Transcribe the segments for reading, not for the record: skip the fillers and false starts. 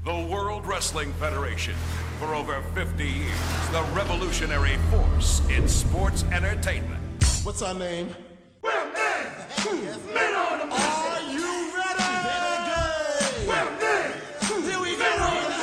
The World Wrestling Federation. For over 50 years, the revolutionary force in sports entertainment. What's our name? We're men! Men on a mission! Are you ready? We're men! Here we go!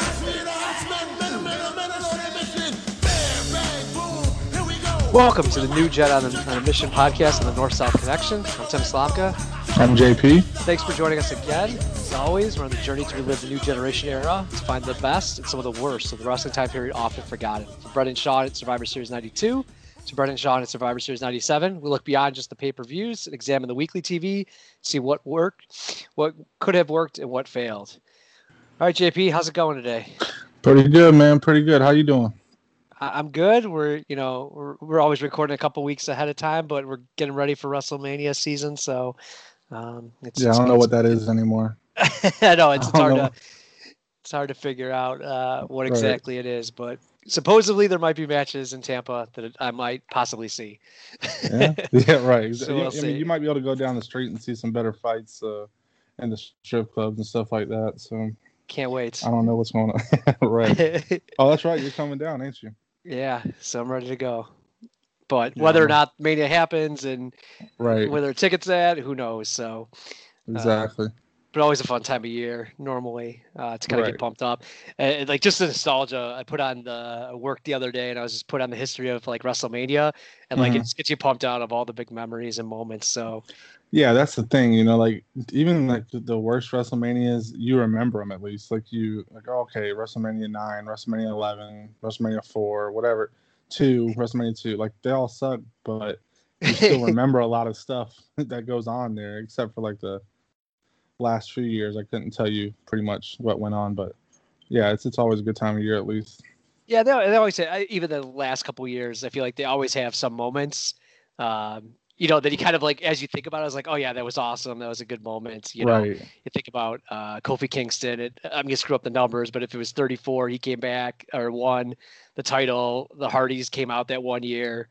Welcome to the New Jet on a Mission podcast on the North-South Connection. I'm Tim Slomka. I'm JP. Thanks for joining us again. As always, we're on the journey to relive the new generation era, to find the best and some of the worst of the wrestling time period often forgotten. From Brendan Shaw at Survivor Series 92 to Brendan Shaw at Survivor Series 97, we look beyond just the pay-per-views and examine the weekly TV, see what worked, what could have worked, and what failed. All right, JP, how's it going today? Pretty good, man. Pretty good. How you doing? I'm good. We're always recording a couple weeks ahead of time, but we're getting ready for WrestleMania season. So, I don't know what that is anymore. I know it's hard to figure out what exactly it is, but supposedly there might be matches in Tampa that I might possibly see. Yeah, right. So we'll see. You might be able to go down the street and see some better fights in the strip clubs and stuff like that. So can't wait. I don't know what's going on. Right. Oh, that's right. You're coming down, ain't you? Yeah, so I'm ready to go. But whether or not Mania happens and whether tickets at, who knows? So exactly. But always a fun time of year normally to kind of get pumped up. And like just the nostalgia. I put on the work the other day and I was just put on the history of like WrestleMania and like it just gets you pumped out of all the big memories and moments. So yeah, that's the thing, like even like the worst WrestleManias, you remember them at least. Like okay, WrestleMania 9, WrestleMania 11, WrestleMania 4, whatever, 2, WrestleMania 2. Like they all suck, but you still remember a lot of stuff that goes on there, except for like the last few years. I couldn't tell you pretty much what went on, but yeah, it's always a good time of year at least. Yeah, they always say, even the last couple of years, I feel like they always have some moments. That you kind of like, as you think about it, I was like, oh yeah, that was awesome. That was a good moment. You think about Kofi Kingston. I'm going to screw up the numbers, but if it was 34, he came back or won the title. The Hardys came out that one year,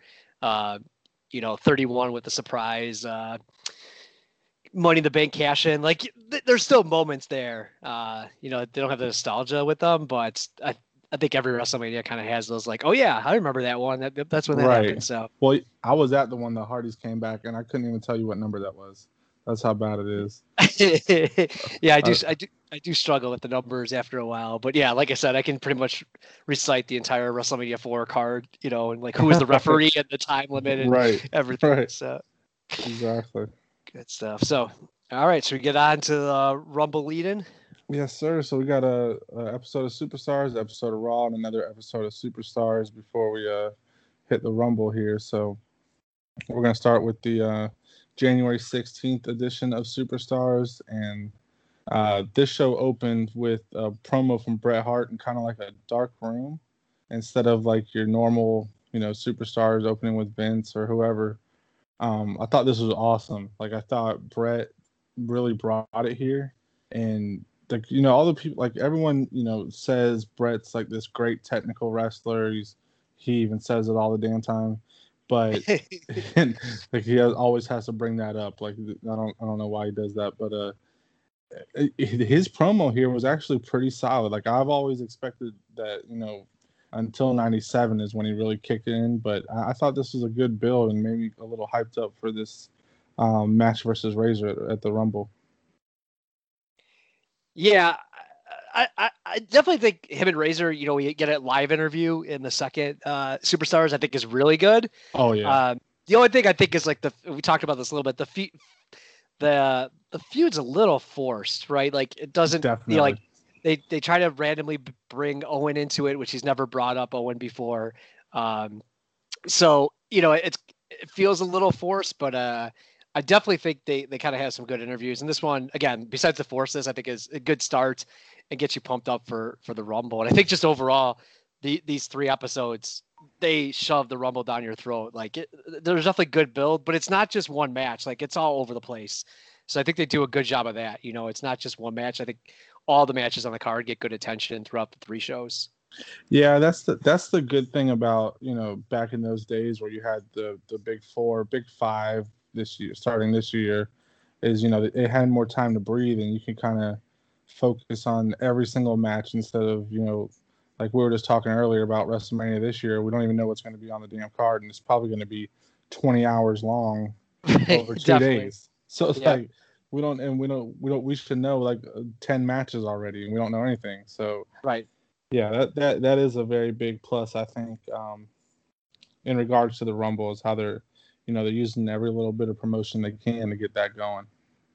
31 with the surprise Money in the Bank cash in. Like there's still moments there. They don't have the nostalgia with them, but I think every WrestleMania kind of has those like, oh yeah, I remember that one. That's when that happened. So well, I was at the one the Hardys came back, and I couldn't even tell you what number that was. That's how bad it is. Yeah, I do struggle with the numbers after a while, but yeah, like I said, I can pretty much recite the entire WrestleMania 4 card, and like who was the referee and the time limit and everything. Right. So exactly. Good stuff. So, all right, so we get on to the Rumble lead-in. Yes, sir. So we got a episode of Superstars, episode of Raw, and another episode of Superstars before we hit the Rumble here. So we're gonna start with the January 16th edition of Superstars, and this show opened with a promo from Bret Hart in kind of like a dark room instead of like your normal, Superstars opening with Vince or whoever. I thought this was awesome. Like I thought Bret really brought it here, and like all the people, like everyone, says Bret's like this great technical wrestler. He even says it all the damn time, but like he always has to bring that up. Like I don't know why he does that, but his promo here was actually pretty solid. Like I've always expected that, until 97 is when he really kicked in, but I thought this was a good build and maybe a little hyped up for this match versus Razor at the Rumble. Yeah, I definitely think him and Razor, we get a live interview in the second Superstars, I think is really good. Oh yeah. The only thing I think is like we talked about this a little bit. The feud's a little forced, right? Like it doesn't. Definitely. Like they try to randomly bring Owen into it, which he's never brought up Owen before. So it feels a little forced, but I definitely think they kind of have some good interviews. And this one, again, besides the forces, I think is a good start and gets you pumped up for the Rumble. And I think just overall, these 3 episodes, they shove the Rumble down your throat. Like there's definitely good build, but it's not just one match. Like it's all over the place. So I think they do a good job of that. It's not just one match. I think all the matches on the card get good attention throughout the 3 shows. Yeah, that's the good thing about, back in those days where you had the big 4, big 5, starting this year, is it had more time to breathe, and you can kind of focus on every single match instead of, like we were just talking earlier about WrestleMania this year. We don't even know what's going to be on the damn card, and it's probably going to be 20 hours long over 2 days. So it's like we should know like 10 matches already, and we don't know anything. So right. Yeah, that is a very big plus, I think, in regards to the Rumble, is how they're using every little bit of promotion they can to get that going.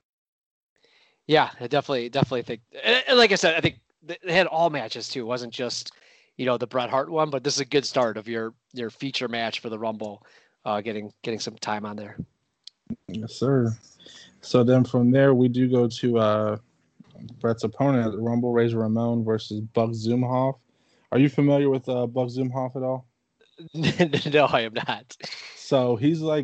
Yeah, I definitely think, and like I said, I think they had all matches too. It wasn't just, the Bret Hart one, but this is a good start of your feature match for the Rumble, getting some time on there. Yes, sir. So then from there, we do go to Bret's opponent at the Rumble, Razor Ramon versus Buck Zumhofe. Are you familiar with Buck Zumhofe at all? No, I am not. So he's like,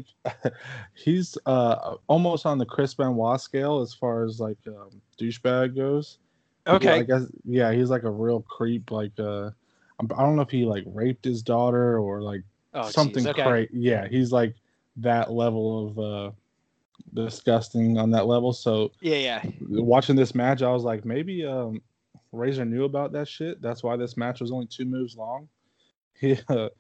he's almost on the Chris Benoit scale as far as like douchebag goes. Okay. I guess, yeah, he's like a real creep. Like, I don't know if he like raped his daughter or like something crazy. Yeah, he's like that level of disgusting on that level. So yeah. Watching this match, I was like, maybe Razor knew about that shit. That's why this match was only 2 moves long. He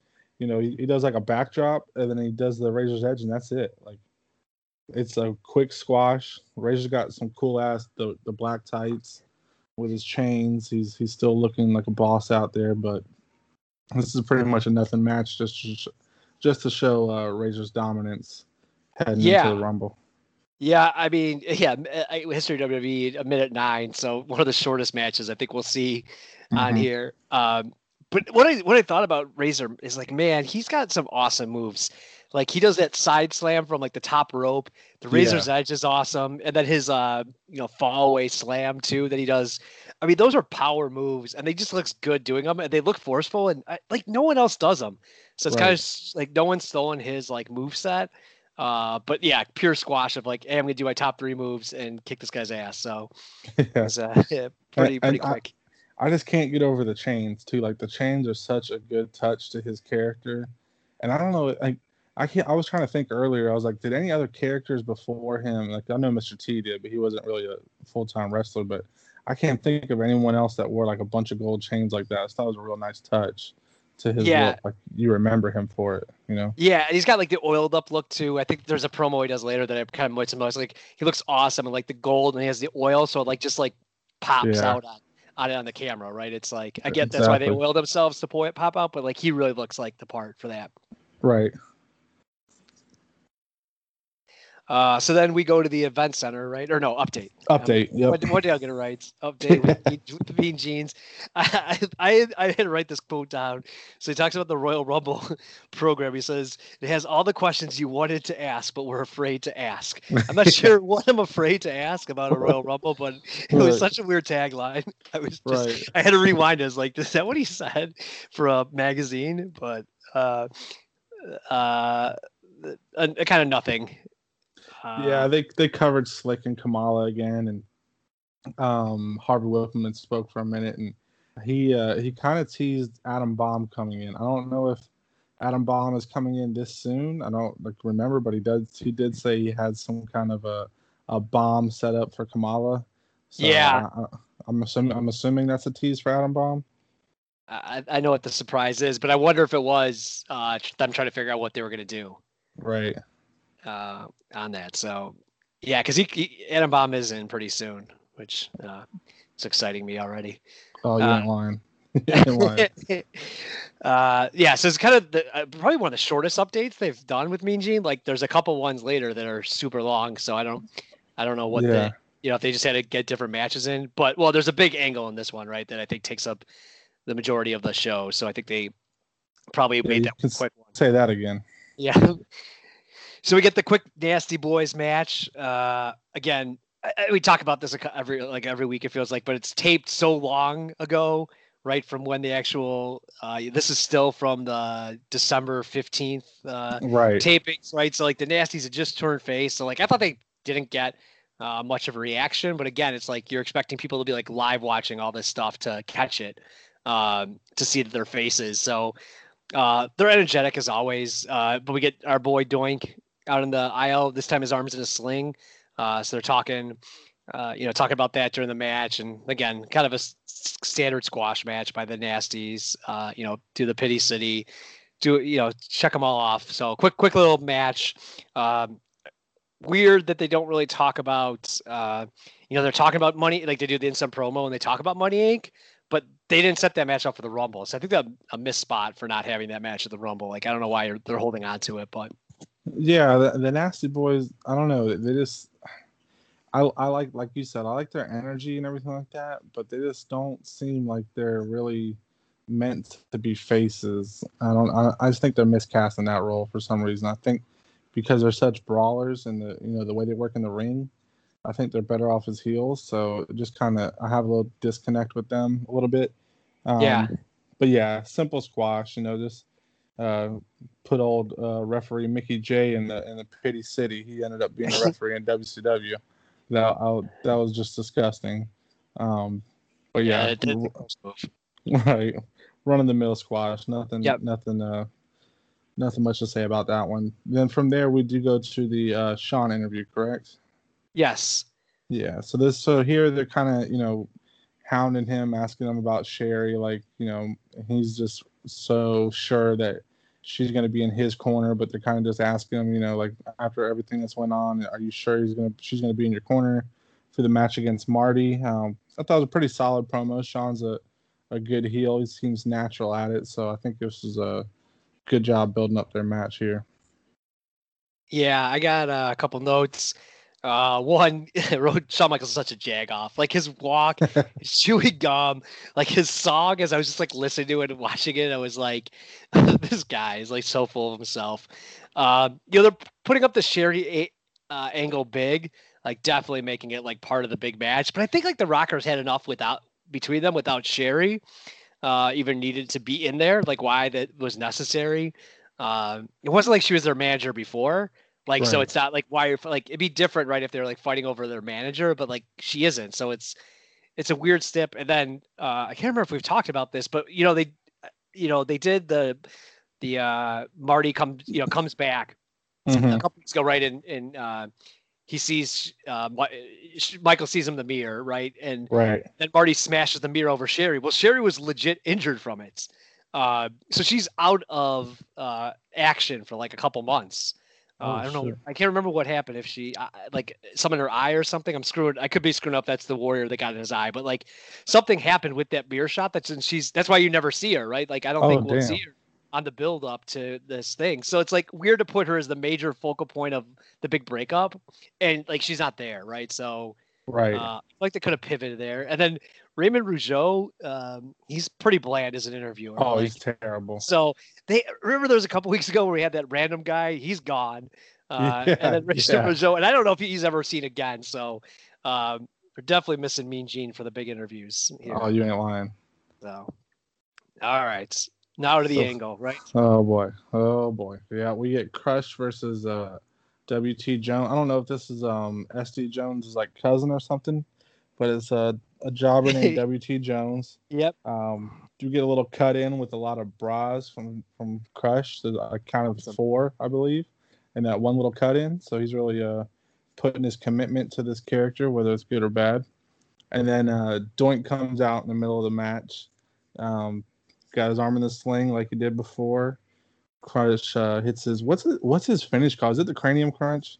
he does like a backdrop and then he does the Razor's Edge and that's it. Like, it's a quick squash. Razor's got some cool ass the black tights with his chains. He's still looking like a boss out there, but this is pretty much a nothing match just to show Razor's dominance heading into the Rumble. Yeah, I mean, history of WWE, 1:09, so one of the shortest matches I think we'll see on here. But what I thought about Razor is like, man, he's got some awesome moves. Like he does that side slam from like the top rope. The Razor's Edge is awesome, and then his fall away slam too that he does. I mean, those are power moves, and they just looks good doing them, and they look forceful, and like no one else does them. So it's kind of like no one's stolen his like move set. But yeah, pure squash of like, hey, I'm gonna do my top 3 moves and kick this guy's ass. So it's pretty quick. I just can't get over the chains too. Like the chains are such a good touch to his character, and I don't know. Like I was trying to think earlier. I was like, did any other characters before him? Like I know Mr. T did, but he wasn't really a full-time wrestler. But I can't think of anyone else that wore like a bunch of gold chains like that. I thought it was a real nice touch to his look. Like you remember him for it, Yeah, and he's got like the oiled up look too. I think there's a promo he does later that I kind of might similar. Like he looks awesome and like the gold, and he has the oil, so it like just like pops out on the camera, right? It's like I get that's why they oil themselves to pop out, but like he really looks like the part for that. Right. So then we go to the event center, right? Or no, update. Update. Yep. What day I gonna write? Update with Mean Gene's. I had to write this quote down. So he talks about the Royal Rumble program. He says it has all the questions you wanted to ask, but were afraid to ask. I'm not sure what I'm afraid to ask about a Royal Rumble, but it was such a weird tagline. I was just I had to rewind it. I was like, is that what he said for a magazine? But kind of nothing. Yeah, they covered Slick and Kamala again, and Harvey Whippleman spoke for a minute, and he kind of teased Adam Bomb coming in. I don't know if Adam Bomb is coming in this soon. I don't remember, but he did say he had some kind of a bomb set up for Kamala. So yeah, I'm assuming that's a tease for Adam Bomb. I know what the surprise is, but I wonder if it was them trying to figure out what they were going to do. Right. On that, so yeah, because Adam Bomb is in pretty soon, which it's exciting me already. Oh, you ain't lying. Yeah, so it's kind of probably one of the shortest updates they've done with Mean Gene. Like, there's a couple ones later that are super long, so I don't know what if they just had to get different matches in. But there's a big angle in this one, right? That I think takes up the majority of the show. So I think they probably made that quick one. Say that again. Yeah. So we get the quick Nasty Boys match. Again, we talk about this every week, it feels like, but it's taped so long ago, right? From when the actual, this is still from the December 15th tapings, right? So like the Nasties had just turned face. So like, I thought they didn't get much of a reaction, but again, it's like, you're expecting people to be like live watching all this stuff to catch it, to see their faces. So they're energetic as always, but we get our boy Doink out in the aisle. This time his arm's in a sling. So they're talking, talking about that during the match, and again, kind of a standard squash match by the Nasties. Do the Pity City, check them all off. So quick little match. Weird that they don't really talk about. They're talking about money, like they do the instant promo, and they talk about Money Inc. But they didn't set that match up for the Rumble, so I think that's a missed spot for not having that match at the Rumble. Like I don't know why they're holding on to it, but yeah, the Nasty Boys. I don't know. They just. I like you said, I like their energy and everything like that, but they just don't seem like they're really meant to be faces. I just think they're miscast in that role for some reason. I think because they're such brawlers and the way they work in the ring, I think they're better off as heels. So just kind of I have a little disconnect with them a little bit. Yeah. But yeah, simple squash. Just put old referee Mickey J in the Pity City. He ended up being a referee in WCW. That was just disgusting. But yeah, it did right. Running the mill squash. Nothing. Yep. Nothing much to say about that one. Then from there we do go to the Shawn interview, correct? Yes. Yeah. So here they're kind of hounding him, asking him about Sherri. Like he's just so sure that she's going to be in his corner, but they're kind of just asking him, like after everything that's went on, are you sure she's going to be in your corner for the match against Marty? I thought it was a pretty solid promo. Shawn's a good heel. He seems natural at it. So I think this is a good job building up their match here. Yeah, I got a couple notes. One, Shawn Michaels is such a jag-off. Like his walk, his chewing gum, like his song. As I was just like listening to it and watching it, I was like, "This guy is like so full of himself." They're putting up the Sherri angle big, like definitely making it like part of the big match. But I think like the Rockers had enough between them without Sherri, even needed to be in there. Like why that was necessary. It wasn't like she was their manager before. Like, right. So it's not like why you're like, it'd be different, right? If they're like fighting over their manager, but like she isn't. So it's a weird step. And then, I can't remember if we've talked about this, but they did the Marty comes back a couple weeks ago. Right. And he sees, Michael sees him in the mirror. Right. And then Marty smashes the mirror over Sherri. Well, Sherri was legit injured from it. So she's out of, action for like a couple months. I don't know. I can't remember what happened. If she like some in her eye or something. I'm screwed. I could be screwing up. That's the Warrior that got in his eye. But like something happened with that beer shot. That's why you never see her, right? Like I don't think we'll see her on the build up to this thing. So it's like weird to put her as the major focal point of the big breakup, and like she's not there, right? So like they could have pivoted there. And then Raymond Rougeau, he's pretty bland as an interviewer. Oh, he's terrible. So remember there was a couple weeks ago where we had that random guy. He's gone. And then Rougeau, and I don't know if he's ever seen again. So we're definitely missing Mean Gene for the big interviews here. Oh, you ain't lying. So, all right. Now to the angle, right? Oh boy. Yeah, we get Crush versus WT Jones. I don't know if this is SD Jones' like cousin or something, but it's a jobber named WT Jones. Yep. Do get a little cut in with a lot of bras from Crush. There's a count of 4, I believe, and that one little cut in. So he's really putting his commitment to this character, whether it's good or bad. And then Doink comes out in the middle of the match. Got his arm in the sling like he did before. Crush hits his what's his finish called? Is it the cranium crunch?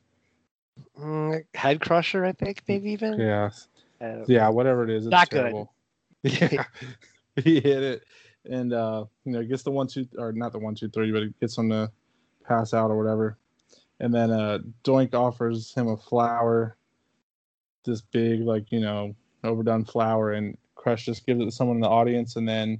Head crusher, I think, maybe even. Yeah, whatever it is. It's not terrible. Good. Yeah. He hit it and gets the 1 2 or not the 1 2 3, but it gets him to pass out or whatever. And then Doink offers him a flower, this big overdone flower, and Crush just gives it to someone in the audience, and then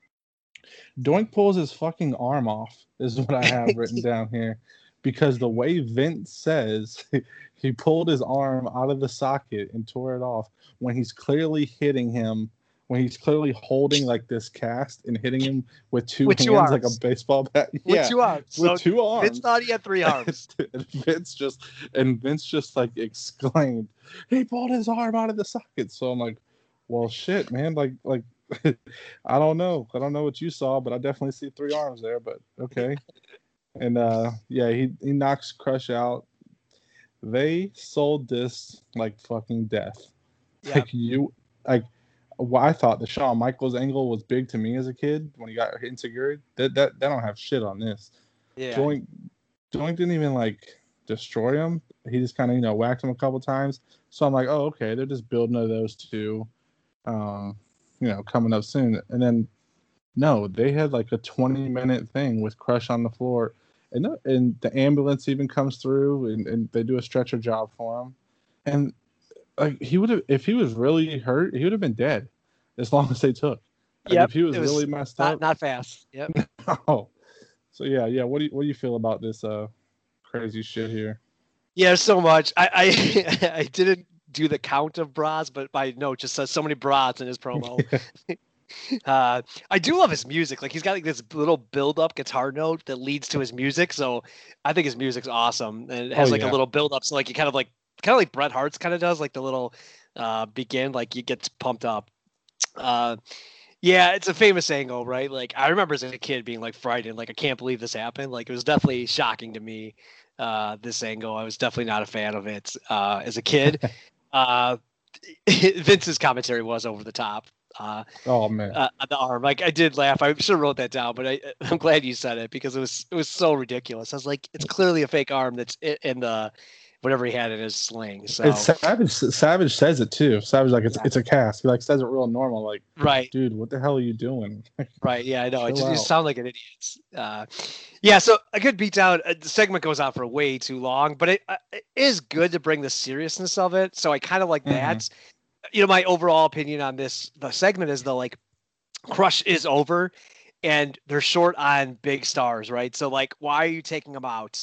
Doink pulls his fucking arm off, is what I have written down here. Because the way Vince says he pulled his arm out of the socket and tore it off when he's clearly hitting him, when he's clearly holding like this cast and hitting him with two hands like a baseball bat. With 2 arms. With 2 arms. Vince thought he had 3 arms. and Vince just like exclaimed, he pulled his arm out of the socket. So I'm like, well, shit, man. Like I don't know what you saw, but I definitely see 3 arms there. But okay. And he knocks Crush out. they sold this like fucking death. Yeah. Well, I thought the Shawn Michaels angle was big to me as a kid when he got insecure. That they don't have shit on this. Yeah. Doink didn't even like destroy him. He just kind of whacked him a couple times. So I'm like, oh okay, they're just building to those two, coming up soon. And then no, they had like a 20-minute thing with Crush on the floor, and the ambulance even comes through and they do a stretcher job for him, and like he would have, if he was really hurt, he would have been dead as long as they took. Yeah, if he was really messed up, not fast. Yep. Oh, so yeah. What do you feel about this crazy shit here? Yeah, so much. I I didn't do the count of bras, but my note just says so many bras in his promo. I do love his music. Like he's got like this little build-up guitar note that leads to his music. So I think his music's awesome, and it has a little build-up. So like you kind of like Bret Hart's kind of does, like the little begin, like you get pumped up. Yeah, it's a famous angle, right? Like I remember as a kid being like frightened, like I can't believe this happened. Like it was definitely shocking to me. This angle, I was definitely not a fan of it as a kid. Vince's commentary was over the top. Oh man, the arm, like I did laugh. I should have wrote that down, but I'm glad you said it because it was so ridiculous. I was like, it's clearly a fake arm that's in the whatever he had in his sling. So it's Savage says it too. Savage like it's a cast. He like says it real normal. Like, right, dude, what the hell are you doing? Right, yeah, I know. You sound like an idiot. Yeah, so a good beatdown. The segment goes on for way too long, but it is good to bring the seriousness of it. So I kind of like that. My overall opinion on the segment is like Crush is over and they're short on big stars, right? So like, why are you taking them out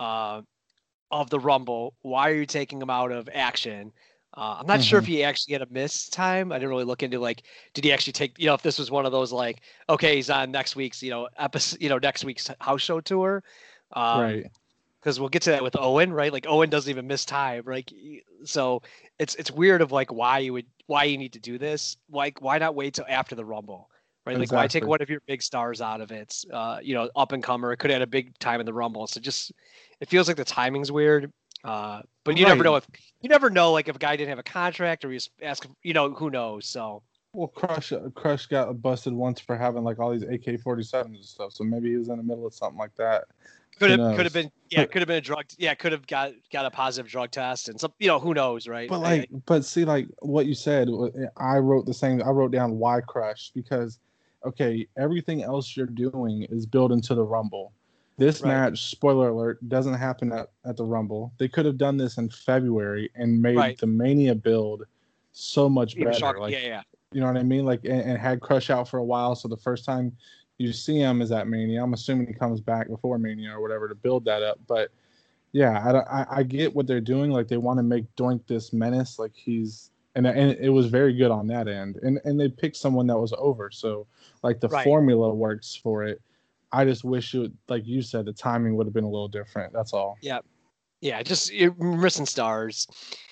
of the Rumble? Why are you taking them out of Action? I'm not sure if he actually had a miss time. I didn't really look into like, did he actually take, if this was one of those like, okay, he's on next week's, episode, next week's house show tour. Right. Because we'll get to that with Owen, right? Like Owen doesn't even miss time, right? So it's weird of like why you need to do this. Like why not wait till after the Rumble, right? Like why take one of your big stars out of it? Up and comer, it could have had a big time in the Rumble. So just it feels like the timing's weird. But you never know like if a guy didn't have a contract or he's asking, who knows? So well, Crush got busted once for having like all these AK-47s and stuff. So maybe he was in the middle of something like that. Could have been a drug. Yeah, could have got a positive drug test and some. Who knows, right? But but see, like what you said, I wrote the same. I wrote down why Crush because, okay, everything else you're doing is built into the Rumble. This match, spoiler alert, doesn't happen at the Rumble. They could have done this in February and made the Mania build so much better. Like, you know what I mean? Like, and had Crush out for a while, so the first time you see him is at Mania. I'm assuming he comes back before Mania or whatever to build that up. But yeah, I get what they're doing. Like they want to make Doink this menace. Like he's and it was very good on that end. And they picked someone that was over. So like the formula works for it. I just wish it, like you said, the timing would have been a little different. That's all. Yeah. Yeah. Just you're missing stars.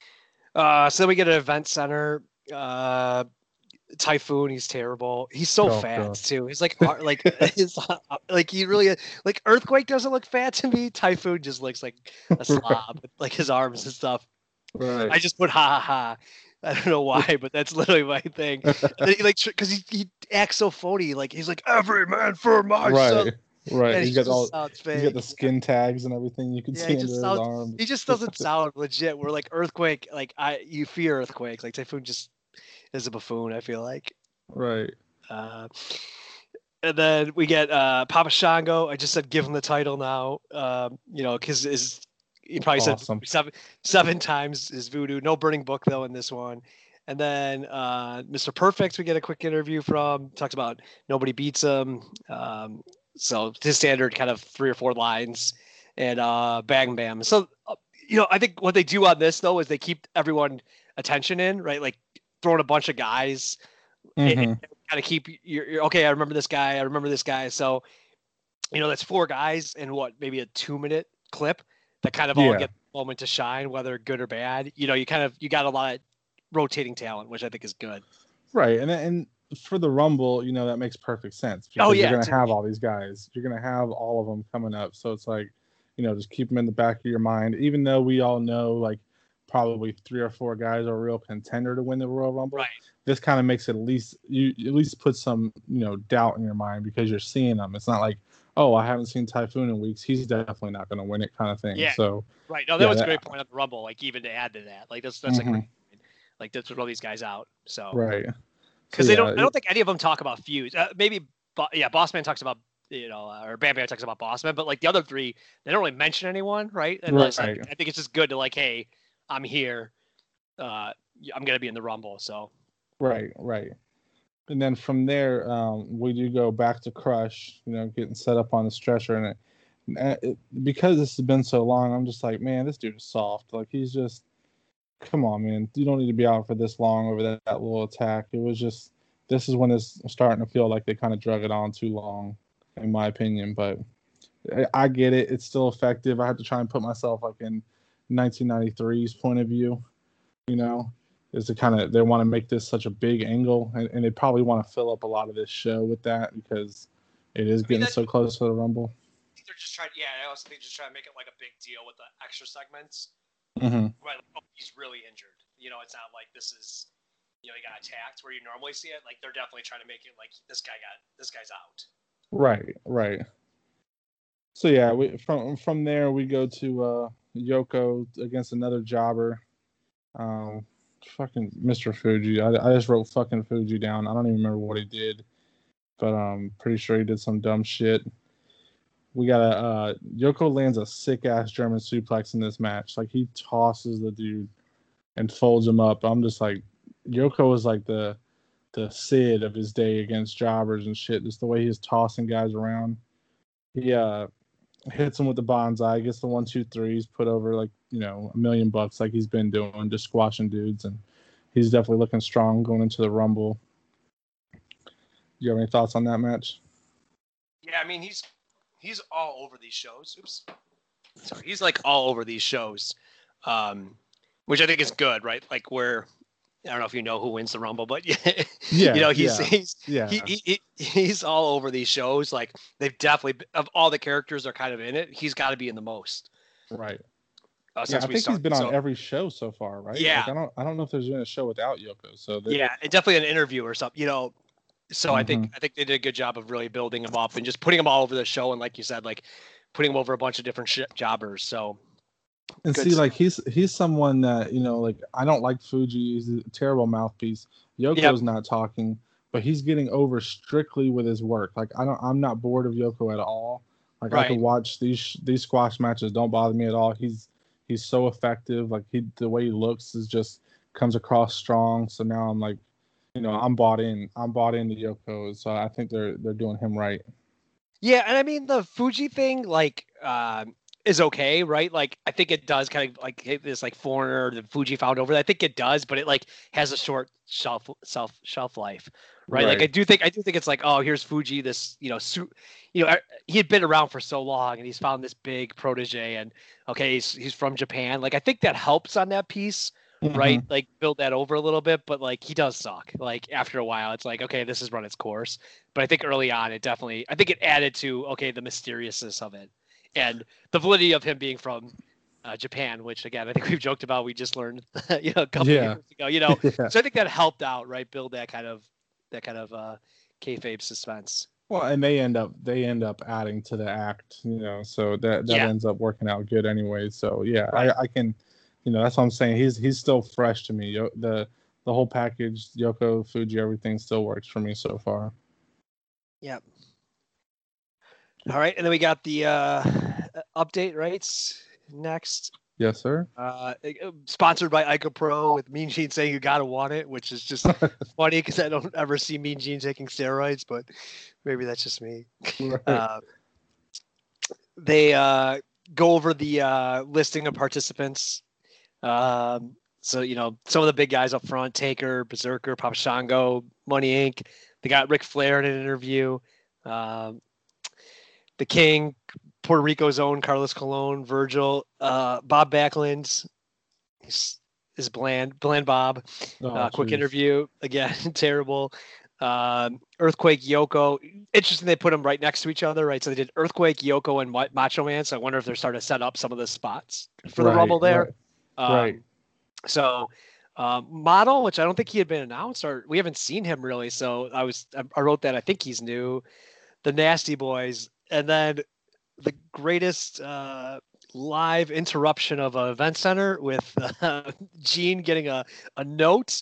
So we get an event center. Typhoon, he's terrible. He's so fat too. He's like he really like Earthquake doesn't look fat to me. Typhoon just looks like a slob, with, like his arms and stuff. Right. I just put ha ha ha. I don't know why, but that's literally my thing. He, like because he acts so phony. Like he's like every man for myself. Right. He got the skin tags and everything. You can see under his arm. He just doesn't sound legit. We're like Earthquake. Like you fear Earthquake. Like Typhoon just is a buffoon, I feel like. Right. And then we get Papa Shango. I just said give him the title now. Because he probably said seven times his voodoo. No burning book though in this one. And then Mr. Perfect, we get a quick interview from. Talks about nobody beats him. So his standard kind of 3 or 4 lines, and bang bam. So I think what they do on this though is they keep everyone attention in, right? Like throwing a bunch of guys and kind of keep you're okay. I remember this guy. I remember this guy. So that's 4 guys in maybe a 2-minute clip that kind of all get the moment to shine, whether good or bad. You got a lot of rotating talent, which I think is good. Right, and for the Rumble, that makes perfect sense. Because you're gonna have all these guys. You're gonna have all of them coming up. So it's like, just keep them in the back of your mind. Even though we all know like probably 3 or 4 guys are a real contender to win the Royal Rumble. Right. This kind of makes it at least put some doubt in your mind because you're seeing them. It's not like, oh, I haven't seen Typhoon in weeks. He's definitely not going to win it, kind of thing. Yeah. So right. No, that was a great point on the Rumble. Like even to add to that, like that's a great point. Like that's what all these guys out. So right. Because I don't think any of them talk about feuds. Maybe Bossman talks about or Bam Bam talks about Bossman, but like the other 3, they don't really mention anyone, right? Unless right. I think it's just good to like, hey, I'm here. I'm gonna be in the Rumble. So right. And then from there, we do go back to Crush, getting set up on the stretcher. And because this has been so long, I'm just like, man, this dude is soft. Like, he's just, come on, man. You don't need to be out for this long over that little attack. It was just, this is when it's starting to feel like they kind of drug it on too long, in my opinion. But I get it. It's still effective. I have to try and put myself like in 1993's point of view, is to kind of, they want to make this such a big angle, and they probably want to fill up a lot of this show with that because it is getting so close to the Rumble. I think they're just trying. Yeah, I also think just trying to make it like a big deal with the extra segments. Mm-hmm. Right, like, oh, he's really injured. It's not like this is, he got attacked where you normally see it. Like they're definitely trying to make it like this guy's out. Right. So yeah, from there we go to Yoko against another jobber. Fucking Mr. Fuji. I just wrote fucking Fuji down. I don't even remember what he did, but I'm pretty sure he did some dumb shit. We got Yoko lands a sick ass German suplex in this match. Like he tosses the dude and folds him up. I'm just like, Yoko is like the Sid of his day against jobbers and shit. Just the way he's tossing guys around. He hits him with the bonsai, gets the 1, 2, 3s, put over like $1 million like he's been doing, just squashing dudes, and he's definitely looking strong going into the Rumble. You have any thoughts on that match? Yeah, I mean he's all over these shows. Sorry, he's like all over these shows, which I think is good, right? Like where I don't know if you know who wins the Rumble, but he's all over these shows. Like they've definitely, of all the characters that are kind of in it, he's got to be in the most. Right. I think he's been on every show so far, right? Yeah. Like, I don't know if there's been a show without Yoko. So and definitely an interview or something. So I think they did a good job of really building him up and just putting him all over the show. And like you said, like putting him over a bunch of different jobbers. So. And see, like he's someone that like I don't like Fuji. He's a terrible mouthpiece. Yoko's not talking, but he's getting over strictly with his work. Like I'm not bored of Yoko at all. Like I could watch these squash matches. Don't bother me at all. He's so effective. Like the way he looks is just comes across strong. So now I'm like, I'm bought in. I'm bought into Yoko. So I think they're doing him right. Yeah, and I mean the Fuji thing, like. Is okay, right? Like I think it does kind of like hit this like foreigner that Fuji found over. I think it does, but it like has a short shelf life, right? Like I do think it's like, oh, here's Fuji, this he had been around for so long and he's found this big protege, and okay, he's from Japan. Like I think that helps on that piece, right? Like build that over a little bit, but like he does suck. Like after a while, it's like, okay, this has run its course. But I think early on, I think it added to the mysteriousness of it. And the validity of him being from Japan, which again I think we've joked about, we just learned a couple years ago. So I think that helped out, right? Build that kind of kayfabe suspense. Well, and they end up adding to the act, so that ends up working out good anyway. So yeah, right. I can, that's what I'm saying. He's still fresh to me. The whole package, Yoko, Fuji, everything still works for me so far. Yep. All right, and then we got the update rights next. Yes, sir. Sponsored by Ica Pro with Mean Gene saying you gotta want it, which is just funny because I don't ever see Mean Gene taking steroids, but maybe that's just me. Right. They go over the listing of participants. So some of the big guys up front: Taker, Berserker, Papa Shango, Money Inc. They got Ric Flair in an interview. The King, Puerto Rico's own Carlos Colon, Virgil, Bob Backlund is Bland Bob. Quick interview again, terrible. Earthquake, Yoko. Interesting they put them right next to each other, right? So they did Earthquake, Yoko, and Macho Man. So I wonder if they're starting to set up some of the spots for the Rumble there. Right. So Model, which I don't think he had been announced, or we haven't seen him really. So I wrote that I think he's new. The Nasty Boys, and then the greatest live interruption of an event center with Gene getting a note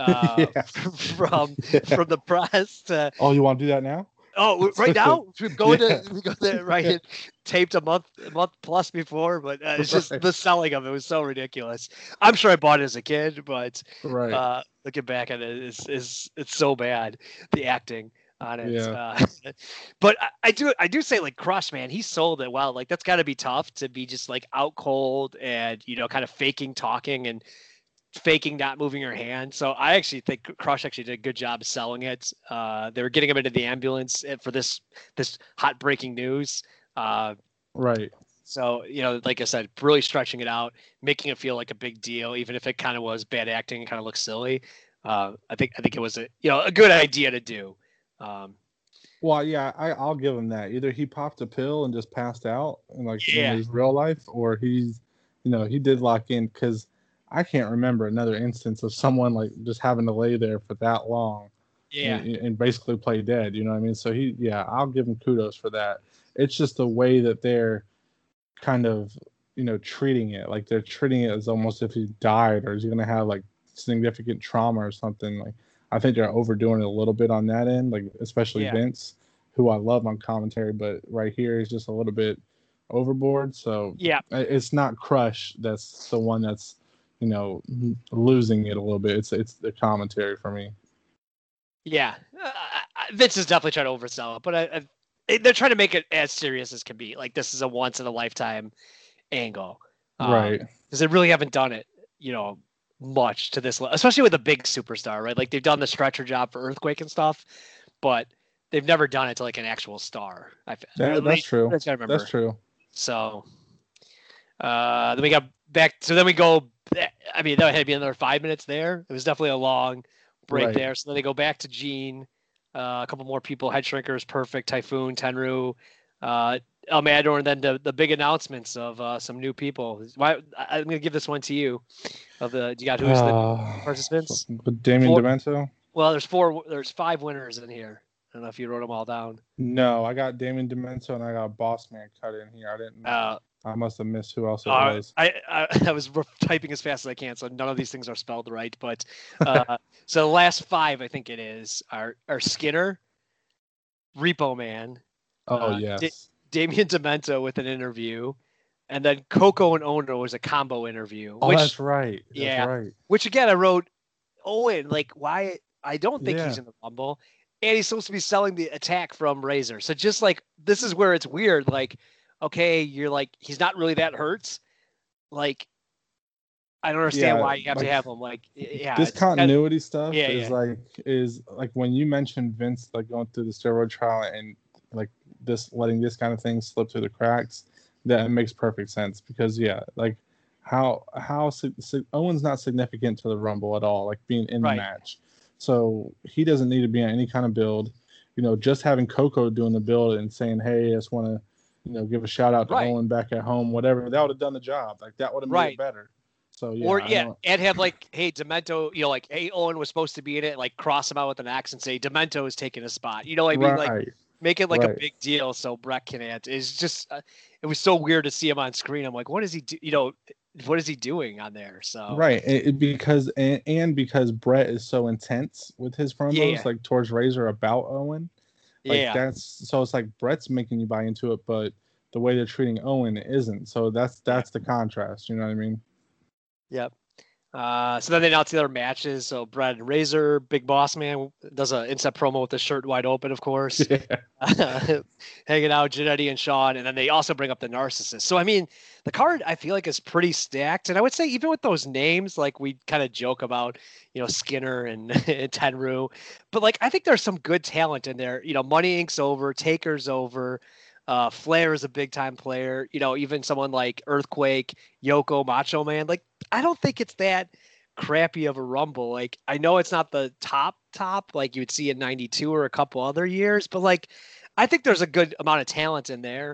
from the press. Oh, you want to do that now? Oh, right now we go there right. It taped a month plus before, but it's just the selling of it was so ridiculous. I'm sure I bought it as a kid, but looking back at it, it's so bad, the acting on it. Yeah. But I do say, like, Crush, man, he sold it well. Like, that's got to be tough to be just like out cold and kind of faking talking and faking not moving your hand. So I actually think Crush actually did a good job selling it. They were getting him into the ambulance for this hot breaking news. Right. So, like I said, really stretching it out, making it feel like a big deal, even if it kind of was bad acting and kind of looked silly. I think it was a good idea to do. Well, yeah, I'll give him that. Either he popped a pill and just passed out in his real life, or he's, he did lock in, because I can't remember another instance of someone like just having to lay there for that long, and basically play dead. You know what I mean? So I'll give him kudos for that. It's just the way that they're kind of, treating it. Like, they're treating it as almost if he died, or is he going to have like significant trauma or something. Like, I think they're overdoing it a little bit on that end, like especially Vince, who I love on commentary, but right here is just a little bit overboard. So it's not Crush that's the one that's losing it a little bit. It's the commentary for me. Yeah, Vince is definitely trying to oversell it, but they're trying to make it as serious as can be. Like, this is a once in a lifetime angle, right? Because they really haven't done it, much to this, especially with a big superstar, right? Like, they've done the stretcher job for Earthquake and stuff, but they've never done it to like an actual star. That's true. That's true. So then we got back. So then we go. I mean, that had to be another 5 minutes there. It was definitely a long break there. So then they go back to Gene. A couple more people, Head Shrinkers, Perfect, Typhoon, Tenru, El Matador, and then the big announcements of some new people. I'm going to give this one to you. Do you got who's the participants? Damien Demento. Well, there's 5 winners in here. I don't know if you wrote them all down. No, I got Damien Demento and I got Boss Man cut in here. I didn't. I must have missed who else it was. I was typing as fast as I can, so none of these things are spelled right. But so the last 5, I think it is, are Skinner, Repo Man. Oh yes. Damien Demento with an interview, and then Coco and Ono was a combo interview. Oh, that's right. That's right. Which again, I wrote, Owen, like, why? I don't think he's in the Rumble, and he's supposed to be selling the attack from Razor. So just like, this is where it's weird. Like, okay, you're like, he's not really that hurt. Like, I don't understand why you have to have him. Like, this continuity stuff is like when you mentioned Vince like going through the steroid trial and like this, letting this kind of thing slip through the cracks, that makes perfect sense, because like how Owen's not significant to the Rumble at all, like being in the match, so he doesn't need to be on any kind of build. Just having Coco doing the build and saying, hey, I just want to give a shout out to Owen back at home, whatever, that would have done the job. Like, that would have made it better. So and have like, hey, Demento, like, hey, Owen was supposed to be in it, like, cross him out with an X and say Demento is taking a spot. You know what I mean? Like, make it like a big deal so Brett can answer. It's just it was so weird to see him on screen. I'm like, what is he do? What is he doing on there? So because Brett is so intense with his promos, like towards Razor about Owen. Like, so it's like Brett's making you buy into it, but the way they're treating Owen isn't. So that's the contrast. You know what I mean? Yep. So then they announce the other matches. So Brett and Razor, Big Boss Man does an inset promo with the shirt wide open, of course. Hanging out, Jannetty and Sean, and then they also bring up the Narcissist. So I mean, the card I feel like is pretty stacked, and I would say even with those names, like, we kind of joke about, Skinner and Tenru, but like, I think there's some good talent in there. Money Inc.'s over, Taker's over. Flair is a big time player. Even someone like Earthquake, Yoko, Macho Man. Like, I don't think it's that crappy of a Rumble. Like, I know it's not the top like you would see in '92 or a couple other years, but like, I think there's a good amount of talent in there.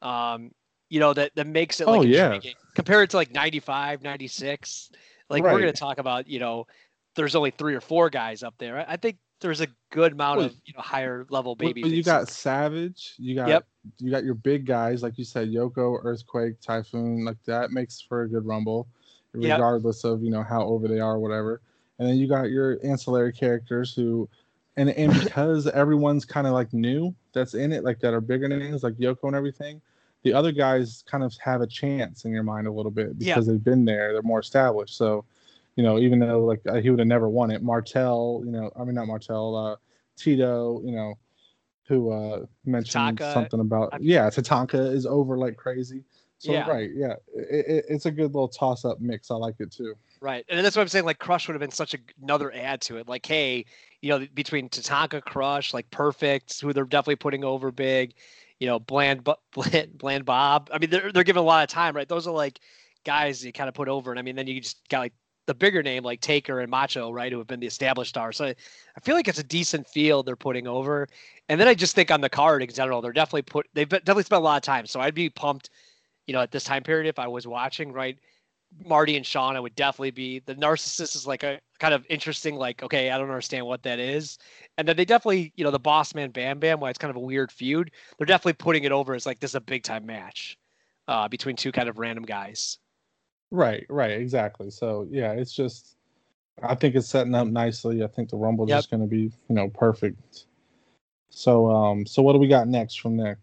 That makes it like intriguing compared to like 95, 96. Like we're going to talk about, there's only 3 or 4 guys up there. I think there's a good amount of higher level baby. You got Savage, you got your big guys like you said, Yoko, Earthquake, Typhoon, like that makes for a good Rumble, regardless of how over they are or whatever. And then you got your ancillary characters who, and because everyone's kind of like new that's in it, like that are bigger names like Yoko and everything. The other guys kind of have a chance in your mind a little bit because they've been there, they're more established. So, even though like he would have never won it, Martel, not Martel, Tito, who mentioned something about Tatanka is over like crazy. So it's a good little toss up mix. I like it too. Right, and that's what I'm saying. Like Crush would have been such another add to it. Like, hey, between Tatanka, Crush, like Perfect, who they're definitely putting over big. Bland Bob. I mean, they're giving a lot of time, right? Those are like guys you kind of put over, and I mean, then you just got like the bigger name like Taker and Macho, right, who have been the established stars. So I feel like it's a decent field they're putting over. And then I just think on the card in general, they've definitely spent a lot of time. So I'd be pumped, at this time period if I was watching, right? Marty and Shauna would definitely be the Narcissist is like a kind of interesting, like, okay, I don't understand what that is. And then they definitely, the Boss Man Bam Bam, why it's kind of a weird feud. They're definitely putting it over as like this is a big time match between 2 kind of random guys. Right, exactly. So yeah, it's just, I think it's setting up nicely. I think the Rumble is just going to be, perfect. So, so what do we got next from there?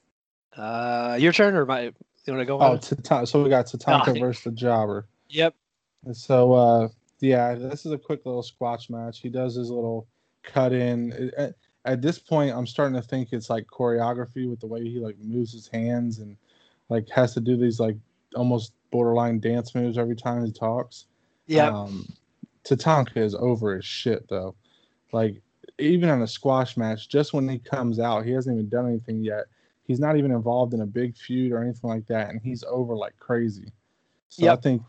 Your turn or my? You want to go? So we got Tatanka versus the Jobber. Yep. So this is a quick little squash match. He does his little cut in. At this point, I'm starting to think it's like choreography with the way he like moves his hands and like has to do these like almost borderline dance moves every time he talks. Yeah. Tatanka is over his shit though. Like even on a squash match, just when he comes out, he hasn't even done anything yet. He's not even involved in a big feud or anything like that, and he's over like crazy. So I think,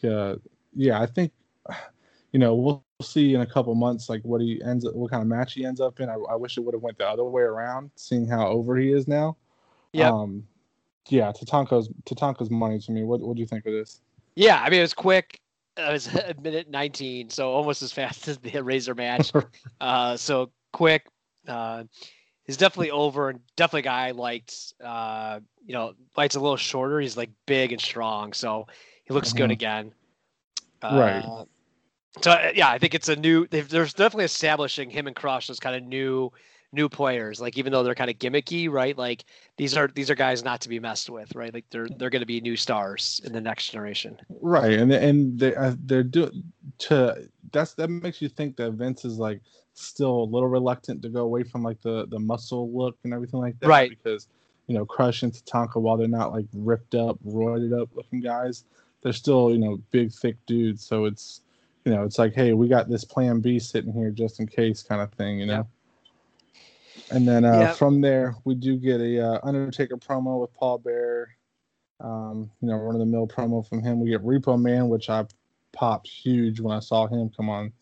we'll see in a couple months like what kind of match he ends up in. I wish it would have went the other way around, seeing how over he is now. Yeah. Tatanka's money to me. What do you think of this? Yeah, I mean it was quick. It was a minute 19, so almost as fast as the Razor match. So quick. He's definitely over, and definitely a guy I liked. Light's a little shorter. He's like big and strong, so he looks good again. Right. So I think it's a new. There's definitely establishing him and Crush as kind of new players. Like even though they're kind of gimmicky, right? Like these are guys not to be messed with, right? Like they're going to be new stars in the next generation. Right, and they're doing to. That makes you think that Vince is like still a little reluctant to go away from like the muscle look and everything like that, right? Because Crush and Tatanka, while they're not like ripped up, roided up looking guys, they're still big thick dudes. So it's it's like, hey, we got this plan B sitting here just in case kind of thing, Yep. And then from there we do get a Undertaker promo with Paul Bearer, run of the mill promo from him. We get Repo Man, which I popped huge when I saw him come on.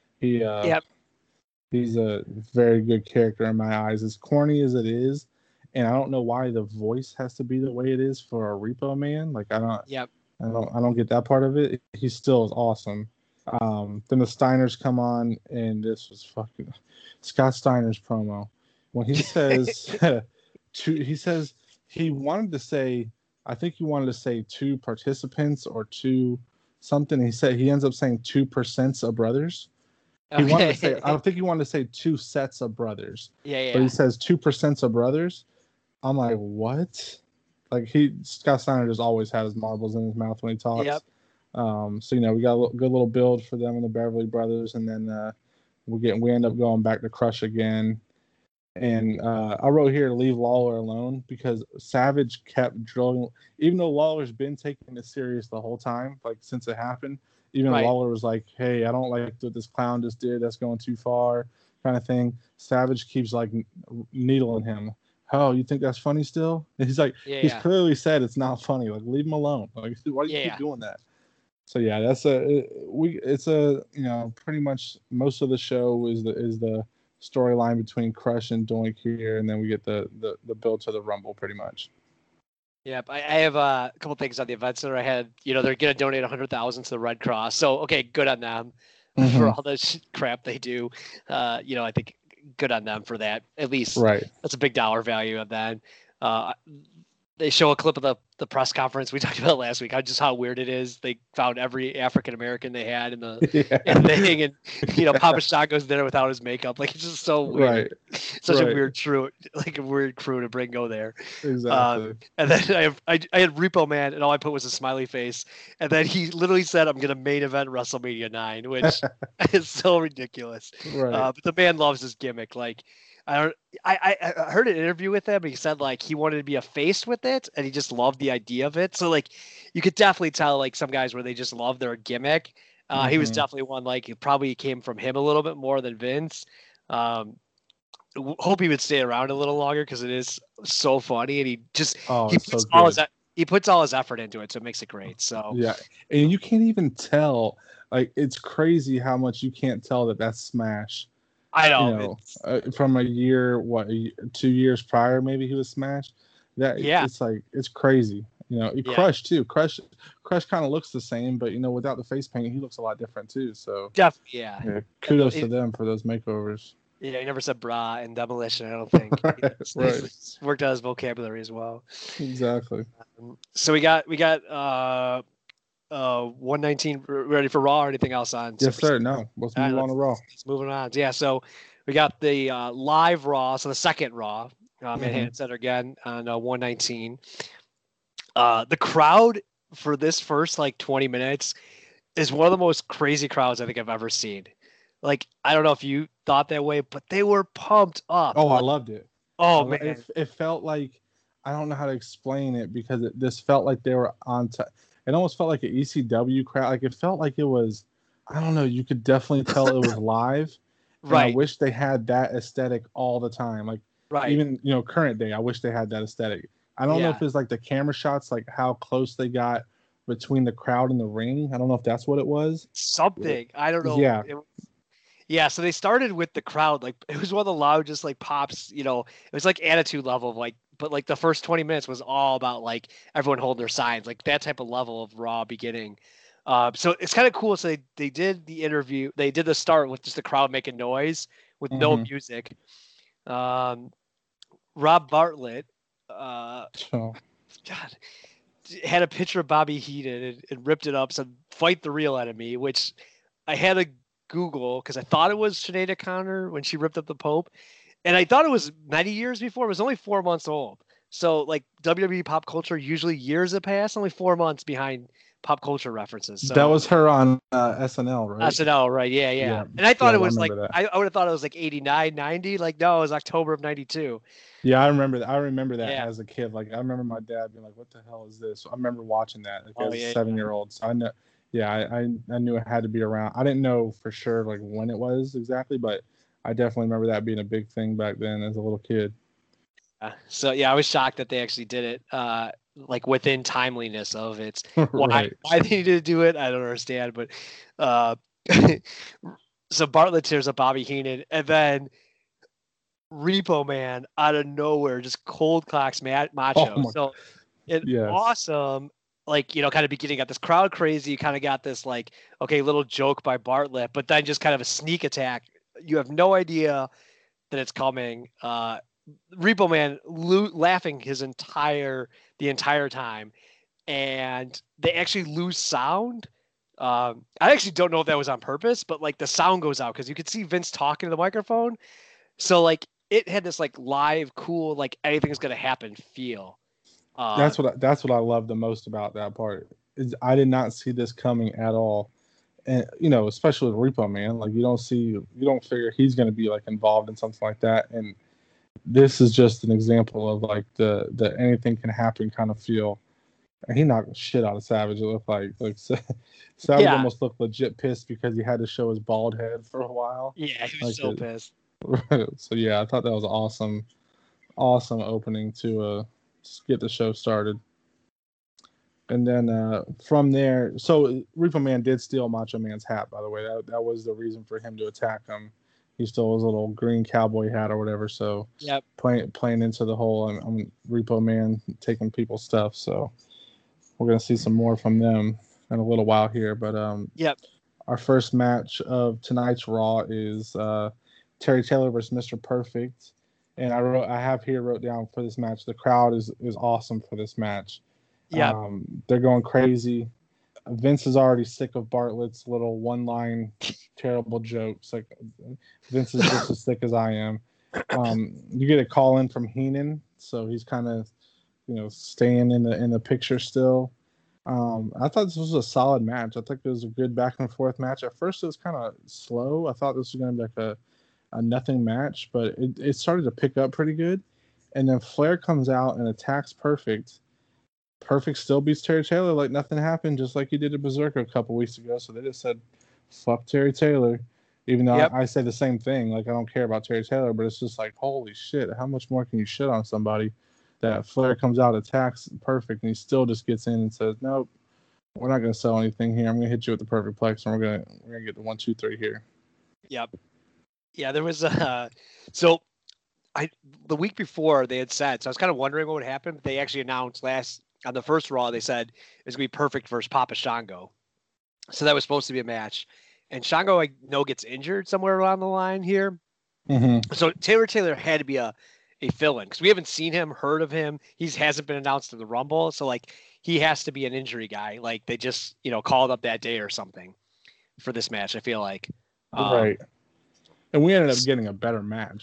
He's a very good character in my eyes, as corny as it is, and I don't know why the voice has to be the way it is for a Repo Man. Like I don't get that part of it. He still is awesome. Then the Steiners come on, and this was fucking Scott Steiner's promo when he says he wanted to say, I think he wanted to say 2 participants or 2 something. He ends up saying 2% of brothers. He wanted to say, I don't think he wanted to say 2 sets of brothers. Yeah. But he says 2% of brothers. I'm like, what? Like Scott Steiner just always had his marbles in his mouth when he talks. Yep. So we got a good little build for them and the Beverly Brothers, and then we end up going back to Crush again. And I wrote here to leave Lawler alone because Savage kept drilling, even though Lawler's been taking it serious the whole time, like since it happened. Even Lawler was like, hey, I don't like what this clown just did. That's going too far, kind of thing. Savage keeps like needling him. Oh, you think that's funny still? And he's like, he's clearly said it's not funny. Like, leave him alone. Like, why do you keep doing that? So yeah, it's a pretty much most of the show is the storyline between Crush and Doink here, and then we get the build to the Rumble pretty much. Yep, I have a couple things on the event center. I had, they're going to donate 100,000 to the Red Cross. So, okay, good on them for all the crap they do. I think good on them for that. At least that's a big dollar value of that. They show a clip of the press conference we talked about last week. Just how weird it is. They found every African American they had in the thing, and Papa Shot goes there without his makeup. Like, it's just so weird. Such a weird crew, to go there. Exactly. And then I had Repo Man, and all I put was a smiley face, and then he literally said, "I'm gonna main event WrestleMania 9," which is so ridiculous. But the man loves his gimmick. Like, I heard an interview with him. And he said like he wanted to be a face with it, and he just loved the idea of it. So like you could definitely tell like some guys where they just love their gimmick. He was definitely one like it probably came from him a little bit more than Vince. Hope he would stay around a little longer because it is so funny, and he puts all his effort into it, so it makes it great. So yeah, and you can't even tell. Like, it's crazy how much you can't tell that that's Smash. I know. From a year, 2 years prior, maybe he was Smash. It's like it's crazy. Crush too. Crush kind of looks the same, but without the face paint, he looks a lot different too. So definitely, kudos to them for those makeovers. Yeah, he never said bra and demolition. I don't think. He's worked out his vocabulary as well. Exactly. So we got 119 ready for Raw or anything else on? Yes, sir. No, let's move on to Raw. Let's move on. Yeah, so we got the live Raw, so the second Raw, Manhattan Center again on 119. The crowd for this first 20 minutes is one of the most crazy crowds I think I've ever seen. Like, I don't know if you thought that way, but they were pumped up. Oh, I loved it. Oh, man. It felt like, I don't know how to explain it because this felt like they were on time. It almost felt like an ECW crowd. Like, it felt like it was, I don't know, you could definitely tell it was live. Right. I wish they had that aesthetic all the time. Like, even, current day, I wish they had that aesthetic. I don't know if it's like the camera shots, like how close they got between the crowd and the ring. I don't know if that's what it was. Something. I don't know. Yeah. Yeah, so they started with the crowd. Like, it was one of the loudest pops, it was like attitude level of but the first 20 minutes was all about everyone holding their signs, like that type of level of Raw beginning. So it's kind of cool. So they did the interview. They did the start with just the crowd making noise with no music. Rob Bartlett, God, had a picture of Bobby Heenan and ripped it up. Said, "Fight the real enemy," which I had to Google because I thought it was Sinead O'Connor when she ripped up the Pope, and I thought it was many years before. It was only 4 months old. So WWE pop culture, usually years have passed, only 4 months behind pop culture references. So, that was her on SNL, right? SNL, right? Yeah. And I thought it was I would have thought it was 89, 90. No, it was October of 92. Yeah, I remember that. I remember that as a kid. I remember my dad being like, "What the hell is this?" I remember watching that as a 7-year-old. So I know. Yeah, I knew it had to be around. I didn't know for sure when it was exactly, but I definitely remember that being a big thing back then as a little kid. So I was shocked that they actually did it within timeliness of it. Why they needed to do it, I don't understand. But so Bartlett tears up Bobby Heenan, and then Repo Man out of nowhere just cold clocks Macho. Awesome. Kind of beginning got this crowd crazy. You kind of got this little joke by Bartlett, but then just kind of a sneak attack. You have no idea that it's coming. Repo Man laughing the entire time, and they actually lose sound. I actually don't know if that was on purpose, but the sound goes out because you could see Vince talking to the microphone. So it had this live, cool, anything's gonna happen feel. That's what I love the most about that part is I did not see this coming at all, and especially with Repo Man, you don't figure he's going to be involved in something like that, and this is just an example of the anything can happen kind of feel. And he knocked the shit out of Savage. It looked like Savage almost looked legit pissed because he had to show his bald head for a while. Yeah, he was so pissed. So yeah, I thought that was awesome opening to get the show started. And then from there, so Repo Man did steal Macho Man's hat, by the way. That was the reason for him to attack him. He stole his little green cowboy hat or whatever. So Yep. playing into the whole I'm Repo Man taking people's stuff. So we're gonna see some more from them in a little while here. But Yep. our first match of tonight's Raw is Terry Taylor versus Mr. Perfect. And I have here wrote down for this match. The crowd is awesome for this match. Yeah. They're going crazy. Vince is already sick of Bartlett's little one-line terrible jokes. Like Vince is just as sick as I am. You get a call in from Heenan, so he's kind of, staying in the picture still. I thought this was a solid match. I think it was a good back and forth match. At first, it was kind of slow. I thought this was going to be like a nothing match, but it started to pick up pretty good. And then Flair comes out and attacks Perfect. Perfect still beats Terry Taylor like nothing happened, just like he did at Berserker a couple weeks ago. So they just said, fuck Terry Taylor. Even though I say the same thing. Like, I don't care about Terry Taylor, but it's just like, holy shit, how much more can you shit on somebody? That Flair comes out, attacks Perfect, and he still just gets in and says, nope, we're not going to sell anything here. I'm going to hit you with the Perfect Plex, and we're gonna get the 1, 2, 3 here. Yep. Yeah, there was the week before they had said, so I was kind of wondering what would happen, but they actually announced on the first Raw, they said it was going to be Perfect versus Papa Shango. So that was supposed to be a match. And Shango, I know, gets injured somewhere along the line here. Mm-hmm. So Taylor had to be a fill-in because we haven't seen him, heard of him. He hasn't been announced in the Rumble. So, like, he has to be an injury guy. Like, they just, called up that day or something for this match, I feel like. Right. And we ended up getting a better match,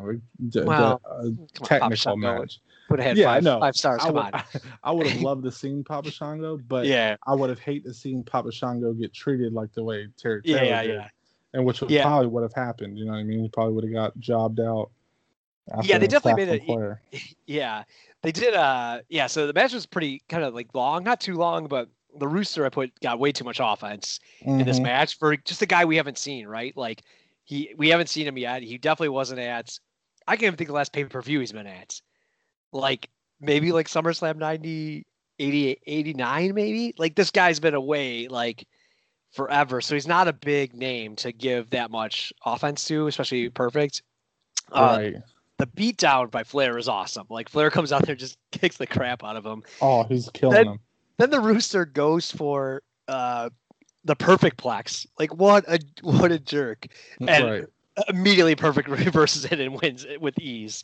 technical match. Would have had five stars. Come on. I would have loved to seen Papa Shango, but I would have hated to seen Papa Shango get treated like the way Terry Taylor did. And which probably would have happened. You know what I mean? He probably would have got jobbed out. They definitely made it. Yeah, they did. So the match was pretty kind of like long, not too long, but the Rooster got way too much offense in this match for just a guy we haven't seen, right? Like we haven't seen him yet. He definitely wasn't at. I can't even think of the last pay-per-view he's been at. Like maybe like SummerSlam 90, 88, 89, maybe. Like this guy's been away like forever, so he's not a big name to give that much offense to, especially Perfect. Right. The beatdown by Flair is awesome. Like Flair comes out there, just kicks the crap out of him. Oh, he's killing him. Then the Rooster goes for the Perfect Plex. Like what a jerk! And immediately Perfect reverses it and wins it with ease.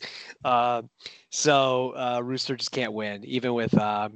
So Rooster just can't win, even with that.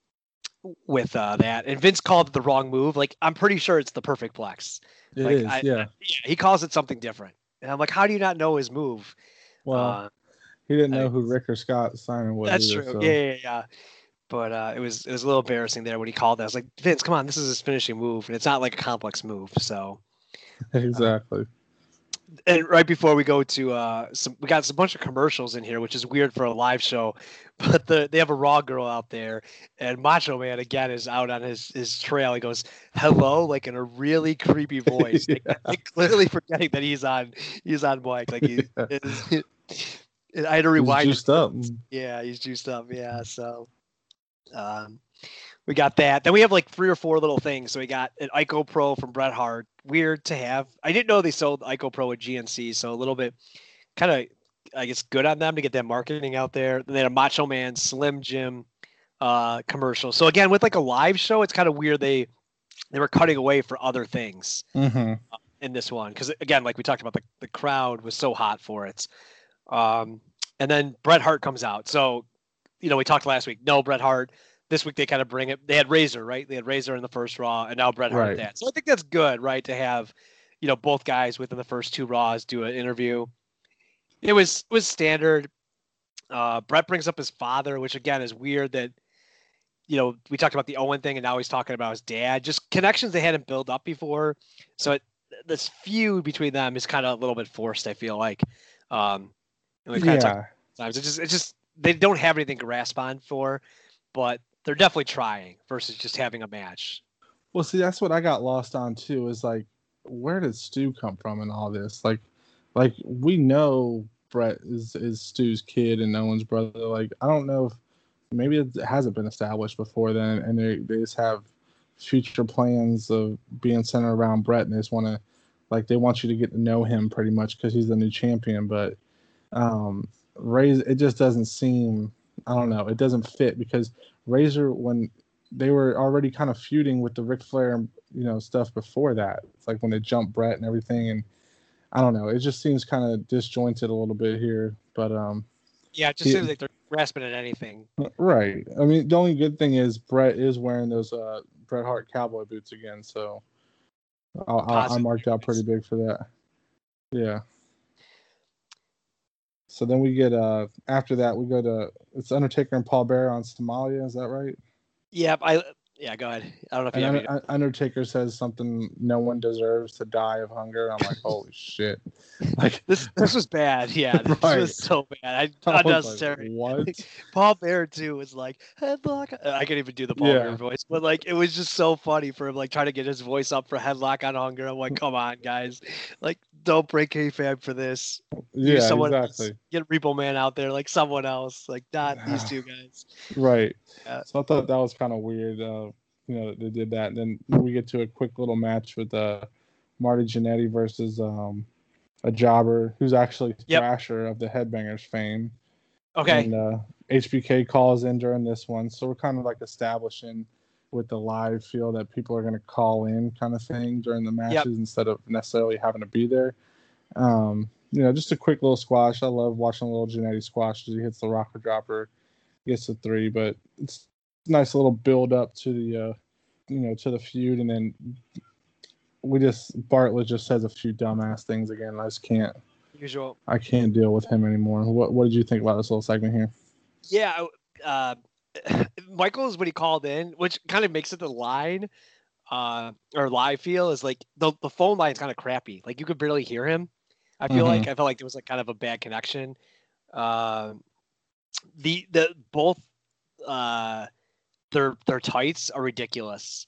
And Vince called it the wrong move. Like I'm pretty sure it's the Perfect Plex. It is. He calls it something different, and I'm like, how do you not know his move? Well, he didn't know who Rick or Scott Simon was. That's either, true. So. Yeah. But it was a little embarrassing there when he called that. I was like, Vince, come on, this is his finishing move, and it's not like a complex move. So exactly. And right before we go to we got a bunch of commercials in here, which is weird for a live show. But they have a Raw girl out there, and Macho Man again is out on his trail. He goes, "Hello," like in a really creepy voice, like clearly forgetting that he's on mic. Like I had to rewind. He's juiced up. Yeah, he's juiced up. Yeah, so we got that. Then we have like 3 or 4 little things. So we got an Ico Pro from Bret Hart. Weird to have. I didn't know they sold Ico Pro at GNC, so a little bit kind of, I guess, good on them to get that marketing out there. Then they had a Macho Man Slim Jim commercial. So again, with like a live show, it's kind of weird they were cutting away for other things in this one. Because again, like we talked about, the crowd was so hot for it. And then Bret Hart comes out. So, we talked last week. No Bret Hart. This week they kind of bring it. They had Razor, right? They had Razor in the first Raw, and now Bret Hart at that. So I think that's good, right? To have, both guys within the first 2 Raws do an interview. It was standard. Bret brings up his father, which again is weird that, we talked about the Owen thing, and now he's talking about his dad. Just connections they hadn't built up before. So this feud between them is kind of a little bit forced, I feel like. And we kind of talk times. It's just they don't have anything to grasp on for, but they're definitely trying versus just having a match. Well, see, that's what I got lost on too. Is like, where did Stu come from in all this? Like we know Bret is Stu's kid and Owen's brother. Like, I don't know if maybe it hasn't been established before then, and they just have future plans of being centered around Brett, and they just want to, like, they want you to get to know him pretty much because he's the new champion. But Razor, it just doesn't seem, I don't know, it doesn't fit because Razor, when they were already kind of feuding with the Ric Flair, stuff before that. It's like when they jumped Brett and everything, and I don't know, it just seems kind of disjointed a little bit here. But yeah, it just seems like they're grasping at anything. Right. I mean, the only good thing is Brett is wearing those Bret Hart cowboy boots again, so I marked out pretty big for that. Yeah. So then we get after that we go to it's Undertaker and Paul Bearer on Somalia. Is that right? Yeah, go ahead. I don't know if you have Undertaker says something, no one deserves to die of hunger. I'm like, holy shit! Like this was bad. Yeah, this was so bad. Unnecessary. Like, what? Paul Bearer too was like headlock. I can't even do the Paul Bearer voice, but like it was just so funny for him, like trying to get his voice up for headlock on hunger. I'm like, come on, guys, like don't break kayfabe for this. Yeah, someone exactly. Else. Get Repo Man out there, like someone else, like not these two guys. Right. So I thought that was kind of weird. They did that. And then we get to a quick little match with Marty Jannetty versus a jobber who's actually Thrasher of the Headbangers fame. Okay. And HBK calls in during this one. So we're kind of like establishing with the live feel that people are going to call in kind of thing during the matches instead of necessarily having to be there. Just a quick little squash. I love watching a little Jannetty squash as he hits the rocker dropper, gets the 3, but it's nice little build up to the to the feud, and then Bartlett just says a few dumbass things again. I just can't deal with him anymore. What did you think about this little segment here? Yeah, Michaels, when he called in, which kind of makes it the line or live feel, is like the phone line is kind of crappy. Like you could barely hear him. I felt like there was like kind of a bad connection. Both their tights are ridiculous.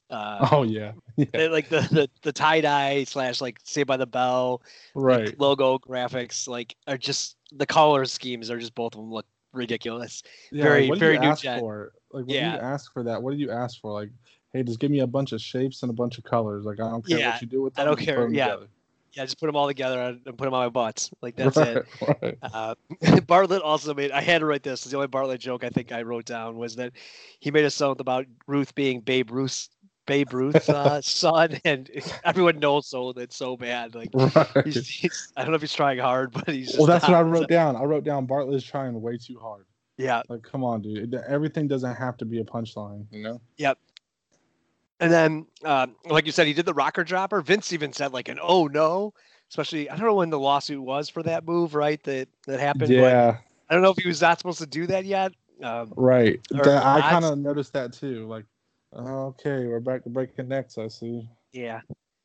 Like the tie dye / like Saved by the Bell, right? Like logo graphics like are just, the color schemes are just, both of them look ridiculous. Yeah, very new gen. Like when you ask for that, what did you ask for? Like, hey, just give me a bunch of shapes and a bunch of colors. Like I don't care what you do with them. I don't care. Yeah, just put them all together and put them on my butts. Like that's it. Right. Bartlett also made. I had to write this. The only Bartlett joke I think I wrote down was that he made a song about Ruth being Babe Ruth's son, and everyone knows that's so bad. Like he's, I don't know if he's trying hard, but he's. Just that's what I wrote down. I wrote down Bartlett is trying way too hard. Yeah. Like, come on, dude. Everything doesn't have to be a punchline, Yep. And then, like you said, he did the rocker dropper. Vince even said like an "oh no," especially, I don't know when the lawsuit was for that move, right? That happened. Yeah. But I don't know if he was not supposed to do that yet. Right. I kind of noticed that too. Like, okay, we're back to breaking necks. I see. Yeah.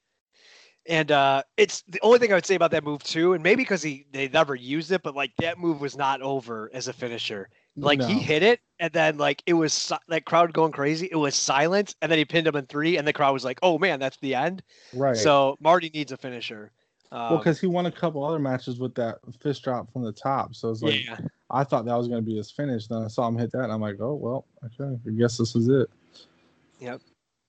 And it's the only thing I would say about that move too, and maybe because they never used it, but like that move was not over as a finisher. Like he hit it, and then like it was that crowd going crazy. It was silent, and then he pinned him in 3, and the crowd was like, "Oh man, that's the end." Right. So Marty needs a finisher. Because he won a couple other matches with that fist drop from the top, so it's like I thought that was going to be his finish. Then I saw him hit that, and I'm like, "Oh well, okay, I guess this is it." Yep.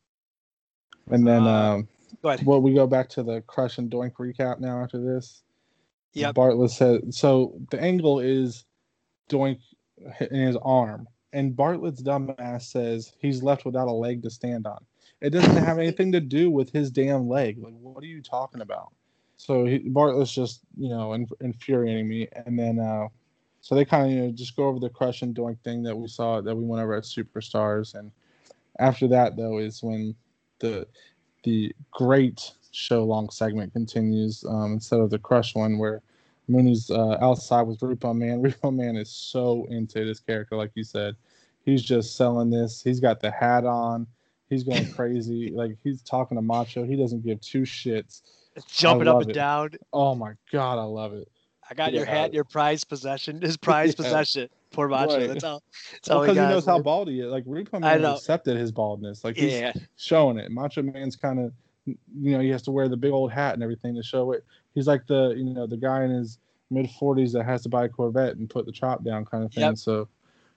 And then, go ahead. Well, we go back to the Crush and Doink recap now after this. Yeah. Bartlett said so. The angle is Doink in his arm, and Bartlett's dumbass says he's left without a leg to stand on. It doesn't have anything to do with his damn leg. Like, what are you talking about? So Bartlett's just infuriating me. And then so they kind of just go over the Crush and Doink thing that we went over at Superstars, and after that though is when the great show long segment continues instead of the Crush one where Mooney's outside with Repo Man. Repo Man is so into this character, like you said. He's just selling this. He's got the hat on. He's going crazy. Like, he's talking to Macho. He doesn't give 2 shits. It's jumping up and down. Oh, my God. I love it. I got your hat, your prized possession. His prized possession. Poor Macho. Right. That's all. Because he knows how bald he is. Like, Repo Man accepted his baldness. Like, he's showing it. Macho Man's kind of, he has to wear the big old hat and everything to show it. He's like the guy in his mid-40s that has to buy a Corvette and put the chop down kind of thing. Yep. So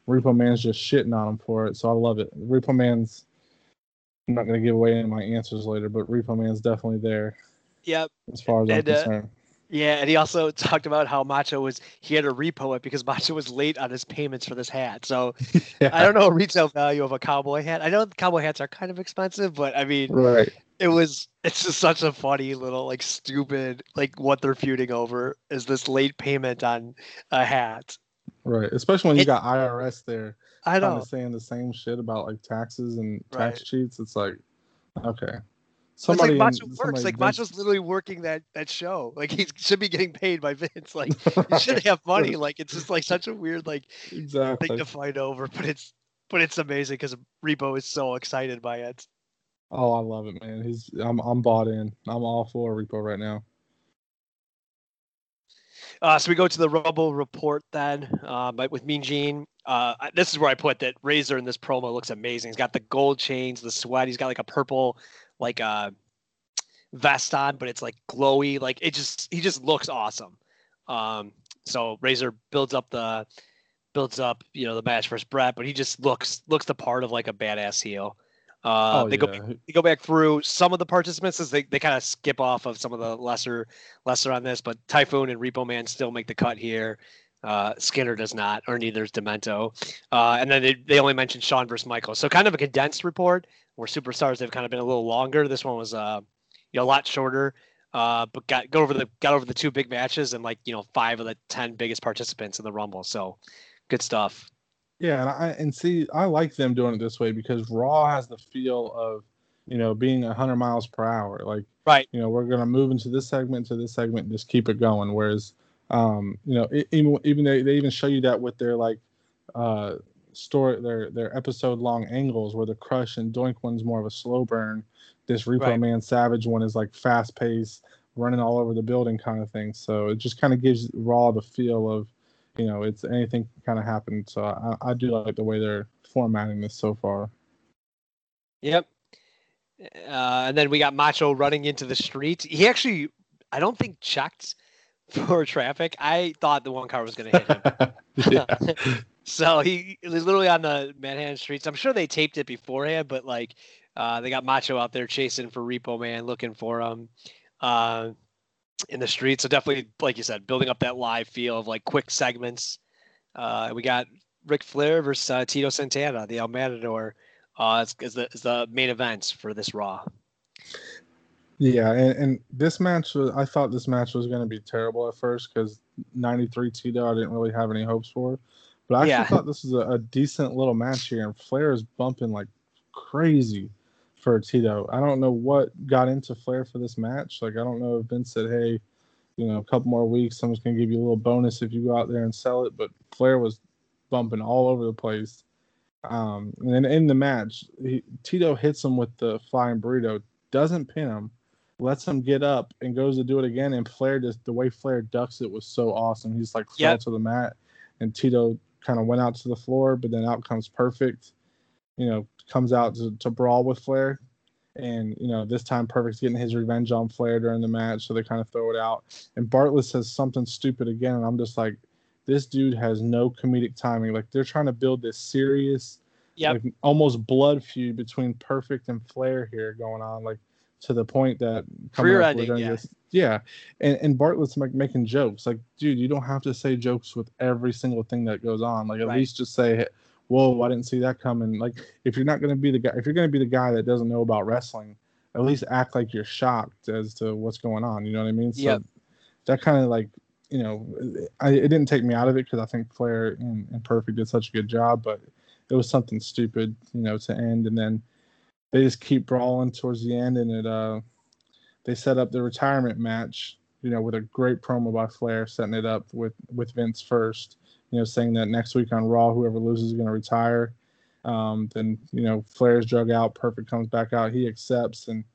Repo Man's just shitting on him for it. So I love it. Repo Man's. I'm not going to give away any of my answers later, but Repo Man's definitely there. Yep. As far as I'm concerned. Yeah, and he also talked about how he had to repo it because Macho was late on his payments for this hat. So Yeah. I don't know a retail value of a cowboy hat. I know cowboy hats are kind of expensive, but I mean, right. it's just such a funny little like stupid like what they're feuding over is this late payment on a hat. Right, especially when you got IRS there. I know. Kind of saying the same shit about like taxes and tax cheats. It's like, okay. Somebody it's like Macho works. Like Macho's literally working that show. Like he should be getting paid by Vince. Like he should have money. Like it's just like such a weird like thing to fight over. But it's amazing because Repo is so excited by it. Oh, I love it, man. I'm bought in. I'm all for Repo right now. So we go to the Rumble report then, with Mean Gene. This is where I put that Razor in this promo looks amazing. He's got the gold chains, the sweat. He's got like a purple vest on, but it's like glowy. Like he just looks awesome. So Razor builds up the match versus Brett, but he just looks the part of like a badass heel. They go back through some of the participants as they kind of skip off of some of the lesser on this, but Typhoon and Repo Man still make the cut here. Skinner does not, or neither is Demento. And then they only mentioned Shawn versus Michael. So kind of a condensed report where Superstars have kind of been a little longer. This one was a lot shorter, but got over the two big matches and 5 of the 10 biggest participants in the Rumble. So good stuff. Yeah, and I like them doing it this way because Raw has the feel of, being 100 miles per hour. Like, right. We're gonna move into this segment to this segment, and just keep it going. Whereas, even they even show you that with their story, their episode long angles, where the Crush and Doink one's more of a slow burn. This Repo Man Savage one is like fast paced, running all over the building kind of thing. So it just kind of gives Raw the feel of, it's anything can kind of happen. So I do like the way they're formatting this so far. Yep. And then we got Macho running into the street. He actually, I don't think, checked for traffic. I thought the one car was going to hit him. So he was literally on the Manhattan streets. I'm sure they taped it beforehand, but they got Macho out there chasing for Repo Man, looking for him. In the street. So definitely, like you said, building up that live feel of quick segments. We got Ric Flair versus Tito Santana, the El Matador, is the main event for this Raw. Yeah, and this match I thought this match was going to be terrible at first because 93 Tito I didn't really have any hopes for. But I actually thought this was a decent little match here, and Flair is bumping like crazy for Tito. I don't know what got into Flair for this match. I don't know if Vince said, hey, a couple more weeks, I'm just going to give you a little bonus if you go out there and sell it. But Flair was bumping all over the place. And then in the match, Tito hits him with the flying burrito, doesn't pin him, lets him get up and goes to do it again. And Flair the way Flair ducks it was so awesome. He's fell to the mat, and Tito kind of went out to the floor, but then out comes Perfect. Comes out to brawl with Flair. And, this time Perfect's getting his revenge on Flair during the match, so they kind of throw it out. And Bartlett says something stupid again, and I'm just like, this dude has no comedic timing. They're trying to build this serious, almost blood feud between Perfect and Flair here going on, to the point that career ending, and Bartlett's making jokes. Dude, you don't have to say jokes with every single thing that goes on. At least just say, whoa, I didn't see that coming. If you're not going to be the guy, if you're going to be the guy that doesn't know about wrestling, at least act like you're shocked as to what's going on. You know what I mean? So that kind of it didn't take me out of it because I think Flair and Perfect did such a good job, but it was something stupid, to end. And then they just keep brawling towards the end, and they set up the retirement match, with a great promo by Flair, setting it up with Vince first. Saying that next week on Raw, whoever loses is going to retire. Then, Flair's drug out. Perfect comes back out. He accepts. And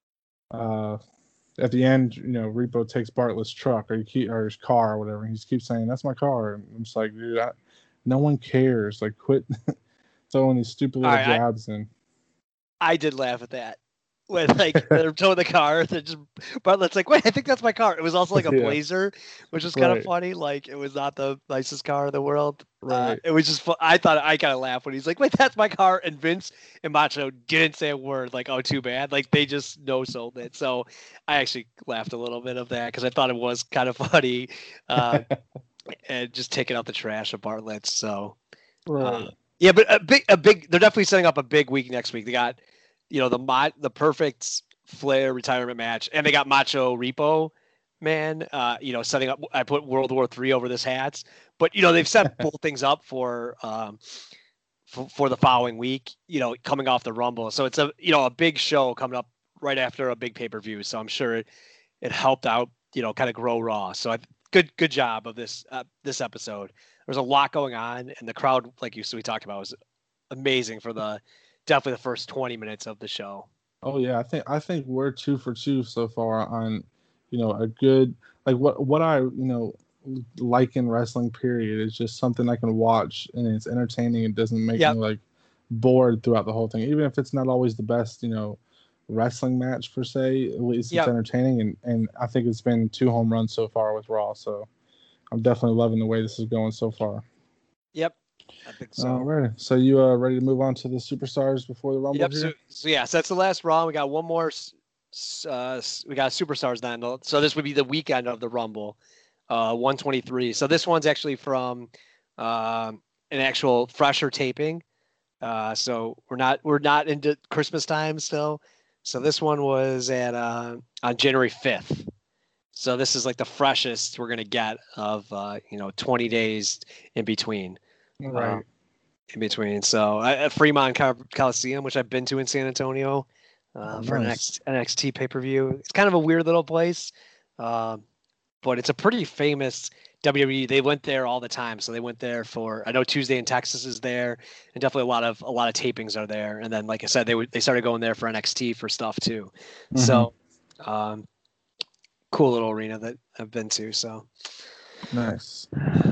at the end, Repo takes Bartlett's truck or his car or whatever. And he just keeps saying, that's my car. And I'm just like, dude, no one cares. Quit throwing these stupid little jabs in. I did laugh at that. when like they're towing the car. They're just Bartlett's like, wait, I think that's my car. It was also like a Yeah. Blazer, which was kind of Right. funny. Like it was not the nicest car in the world. Right. It was just I thought I kind of laughed when he's like, wait, that's my car. And Vince and Macho didn't say a word. Like, oh, too bad. Like they just no sold it. So I actually laughed a little bit of that because I thought it was kind of funny. And just taking out the trash of Bartlett's. So. Right. Yeah, but a big. They're definitely setting up a big week next week. They got, the perfect Flair retirement match, and they got Macho Repo Man. Setting up. I put World War III over this hats, but they've set both things up for the following week. Coming off the Rumble, so it's a big show coming up right after a big pay-per-view. So I'm sure it helped out. Kind of grow Raw. So good job of this episode. There's a lot going on, and the crowd, like we talked about, was amazing for definitely the first 20 minutes of the show. Oh yeah, I think we're 2 for 2 so far on, a good like what I like in wrestling. Period is just something I can watch and it's entertaining. It doesn't make me like bored throughout the whole thing, even if it's not always the best wrestling match per se. At least it's entertaining, and I think it's been 2 home runs so far with Raw. So. I'm definitely loving the way this is going so far. Yep, I think so. All right. So you ready to move on to the superstars before the Rumble? Yep. Here? So that's the last Raw. We got one more. We got superstars then. So this would be the weekend of the Rumble, 123. So this one's actually from an actual fresher taping. So we're not into Christmas time still. So this one was at on January 5th. So this is like the freshest we're gonna get of 20 days in between. Right. In between. So at Fremont Coliseum, which I've been to in San Antonio for an NXT pay-per-view. It's kind of a weird little place, but it's a pretty famous WWE. They went there all the time. So they went there I know Tuesday in Texas is there, and definitely a lot of tapings are there. And then, like I said, they started going there for NXT for stuff too. Mm-hmm. So. Cool little arena that I've been to. So nice.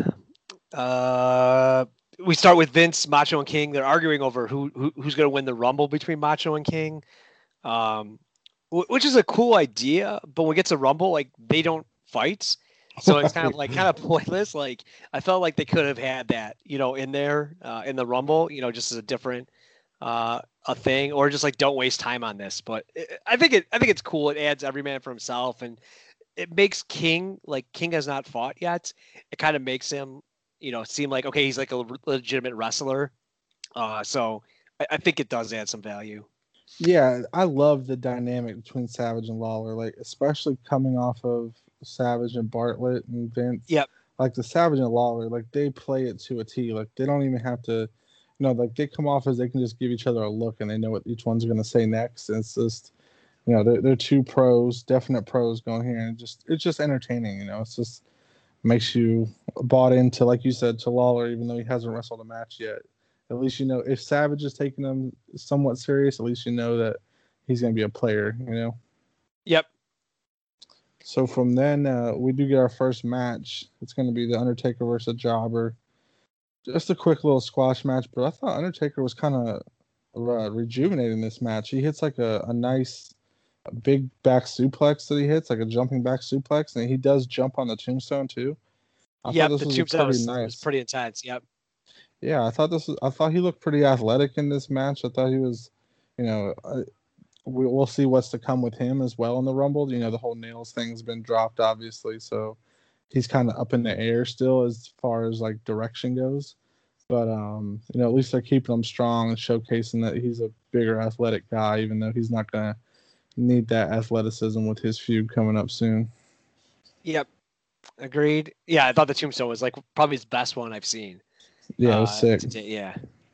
We start with Vince, Macho, and King. They're arguing over who's going to win the Rumble between Macho and King, which is a cool idea. But when it gets a Rumble, like they don't fight, so it's kind of pointless. Like I felt like they could have had that, in there in the Rumble, just as a different a thing, or just like don't waste time on this. But I think it's cool. It adds every man for himself, and it makes King has not fought yet. It kind of makes him, seem like, okay, he's like a legitimate wrestler. So I think it does add some value. Yeah, I love the dynamic between Savage and Lawler, like especially coming off of Savage and Bartlett and Vince. Yep. Like the Savage and Lawler, like they play it to a T. Like they don't even have to, like they come off as they can just give each other a look and they know what each one's going to say next. And it's just, they're 2 pros, definite pros going here, and it's just entertaining. It's just makes you bought into, like you said, to Lawler, even though he hasn't wrestled a match yet. At least if Savage is taking him somewhat serious, at least that he's going to be a player. Yep. So from then, we do get our first match. It's going to be the Undertaker versus Jobber. Just a quick little squash match, but I thought Undertaker was kind of rejuvenating this match. He hits like a nice big back suplex that he hits, like a jumping back suplex, and he does jump on the tombstone too. Yeah, the tombstone was pretty intense. Yep. Yeah, I thought he looked pretty athletic in this match. I thought he was, we'll see what's to come with him as well in the Rumble. The whole nails thing's been dropped, obviously, so he's kind of up in the air still as far as like direction goes. But at least they're keeping him strong and showcasing that he's a bigger athletic guy, even though he's not gonna need that athleticism with his feud coming up soon. Yep, agreed. Yeah, I thought the tombstone was like probably his best one I've seen. Yeah, it was sick. Yeah.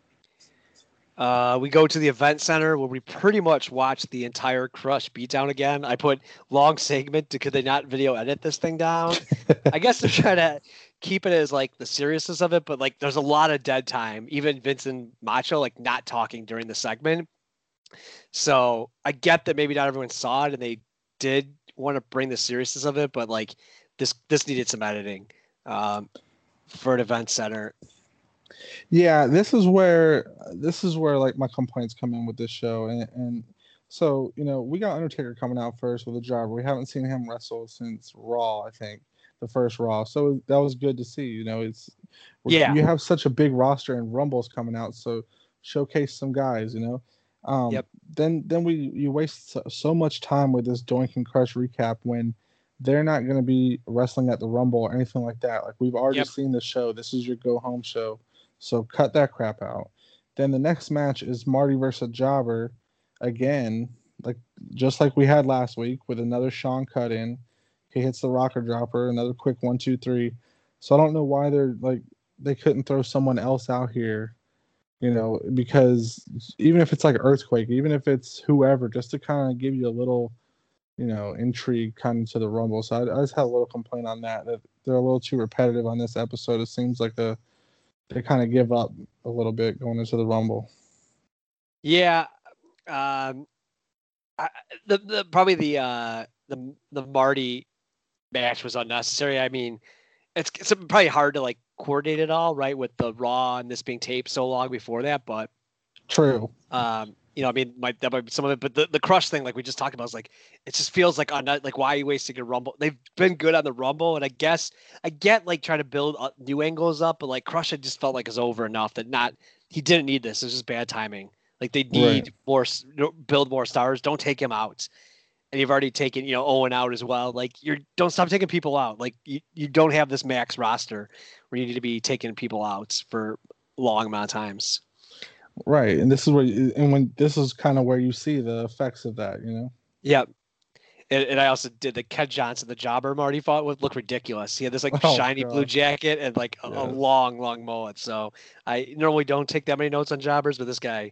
We go to the event center where we pretty much watch the entire Crush beatdown again. I put long segment could they not video edit this thing down? I guess they're trying to keep it as like the seriousness of it, but like there's a lot of dead time. Even Vince and Macho like not talking during the segment. So I get that maybe not everyone saw it and they did want to bring the seriousness of it, but like this needed some editing for an event center. Yeah, this is where like my complaints come in with this show, and So, we got Undertaker coming out first with a jobber. We haven't seen him wrestle since Raw, I think, the first Raw. So that was good to see. Yeah. You have such a big roster and Rumble's coming out, so showcase some guys. Yep. Then you waste so much time with this Doink and Crush recap when they're not going to be wrestling at the Rumble or anything like that. Like we've already Yep. seen the show. This is your go home show, so cut that crap out. Then the next match is Marty versus Jobber again, like just like we had last week with another Sean cut in. He hits the rocker dropper, another quick 1, 2, 3. So I don't know why they couldn't throw someone else out here, because even if it's like Earthquake, even if it's whoever, just to kind of give you a little, intrigue kind of to the Rumble. So I just had a little complaint on that they're a little too repetitive on this episode. It seems like they kind of give up a little bit going into the Rumble. Yeah. Probably the Marty match was unnecessary. I mean, it's probably hard to like coordinate it all, right, with the Raw and this being taped so long before that. But true. I mean, that might be some of it. But the Crush thing, like we just talked about, is like it just feels like like why are you wasting a Rumble? They've been good on the Rumble, and I guess I get like trying to build new angles up, but like Crush, I just felt like is over enough that he didn't need this. It was just bad timing. Like they need build more stars. Don't take him out. And you've already taken, Owen out as well. Like don't stop taking people out. Like you don't have this max roster where you need to be taking people out for a long amount of times. Right. And this is kind of where you see the effects of that, Yep. And I also did the Ken Johnson, the jobber Marty fought with, looked ridiculous. He had this like shiny blue jacket and like a long mullet. So I normally don't take that many notes on jobbers, but this guy,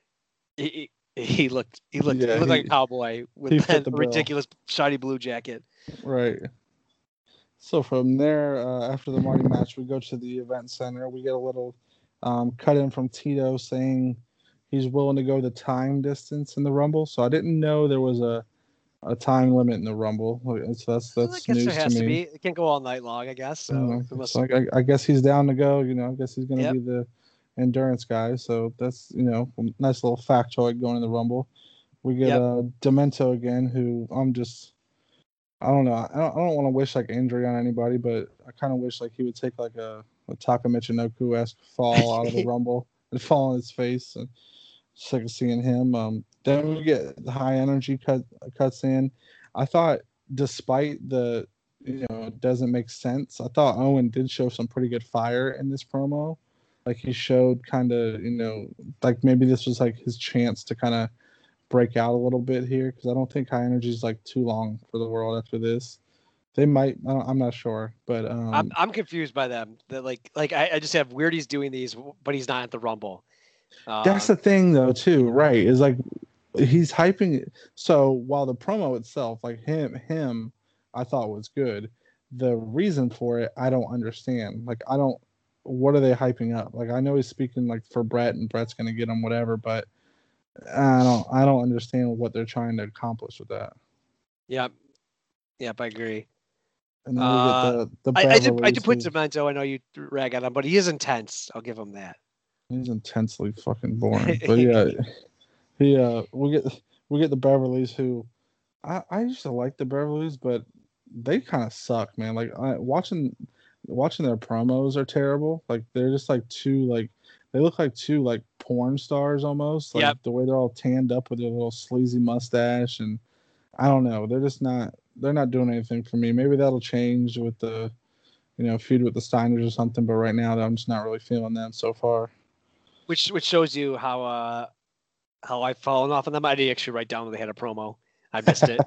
he looked like a cowboy with that ridiculous shiny blue jacket. Right. So from there, after the Marty match, we go to the event center. We get a little cut in from Tito saying he's willing to go the time distance in the Rumble. So I didn't know there was a time limit in the Rumble. So that's news there has to me. It can't go all night long, I guess. So I guess he's down to go. I guess he's going to be the endurance guy. So that's a nice little factoid going in the Rumble. We get Demento again, who I don't know. I don't want to wish like injury on anybody, but I kind of wish like he would take like a Taka Michinoku-esque fall out of the Rumble and fall on his face. And sick of seeing him. Then we get the high energy cuts in. I thought, despite it doesn't make sense. I thought Owen did show some pretty good fire in this promo. Like he showed kind of, like maybe this was like his chance to kind of break out a little bit here, because I don't think high energy is like too long for the world after this. They might. I'm not sure, but I'm confused by them. That like I just have Weirdy's doing these, but he's not at the Rumble. That's the thing, though, too. Right? Is like he's hyping it. So while the promo itself, like him, I thought was good. The reason for it, I don't understand. Like I don't. What are they hyping up? Like I know he's speaking like for Brett, and Brett's gonna get him whatever, but I don't understand what they're trying to accomplish with that. Yep, I agree. And then we get the I do put Demento. I know you rag on him, but he is intense. I'll give him that. He's intensely fucking boring. But yeah, we get the Beverlys, who I used to like the Beverlys, but they kind of suck, man. Like watching their promos are terrible. Like they're just like they look like two like porn stars almost. Like the way they're all tanned up with their little sleazy mustache, and I don't know. They're not doing anything for me. Maybe that'll change with the feud with the Steiners or something. But right now, I'm just not really feeling them so far. Which shows you how I've fallen off on them. I didn't actually write down that they had a promo. I missed it.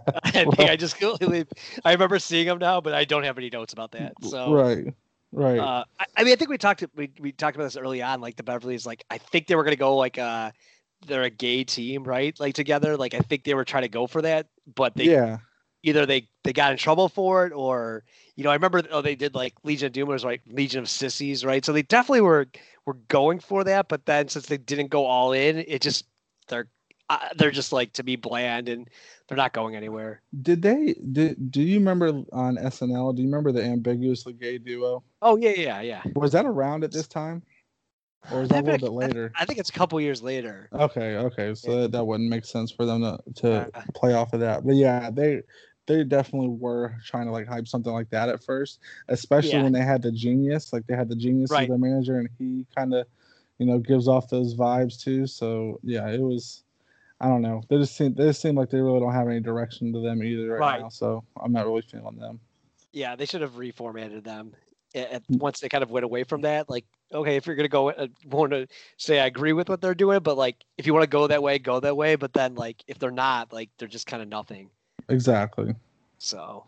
I remember seeing them now, but I don't have any notes about that. So right. I mean, I think we talked about this early on. Like the Beverlys, like I think they were gonna go like they're a gay team, right? Like together. Like I think they were trying to go for that, but either they got in trouble for it, or I remember they did like Legion of Doom was like Legion of Sissies, right? So they definitely were going for that, but then since they didn't go all in, it just they're just like to be bland, and they're not going anywhere. Do you remember on SNL? Do you remember the Ambiguously Gay duo? Oh yeah. Was that around at this time? or is that a little bit later? I think it's a couple years later. Okay, so that wouldn't make sense for them to Uh, play off of that. But yeah, they definitely were trying to like hype something like that at first, especially Yeah. when they had the Genius. Like they had the Genius as Right. their manager, and he kind of, gives off those vibes too. So yeah, it was. I don't know. They just seem like they really don't have any direction to them either right now. So I'm not really feeling them. Yeah, they should have reformatted them. Mm. Once they kind of went away from that, like, okay, if you're gonna go, want to say I agree with what they're doing, but like, if you want to go that way, go that way. But then, like, if they're not, like, they're just kind of nothing. Exactly. So,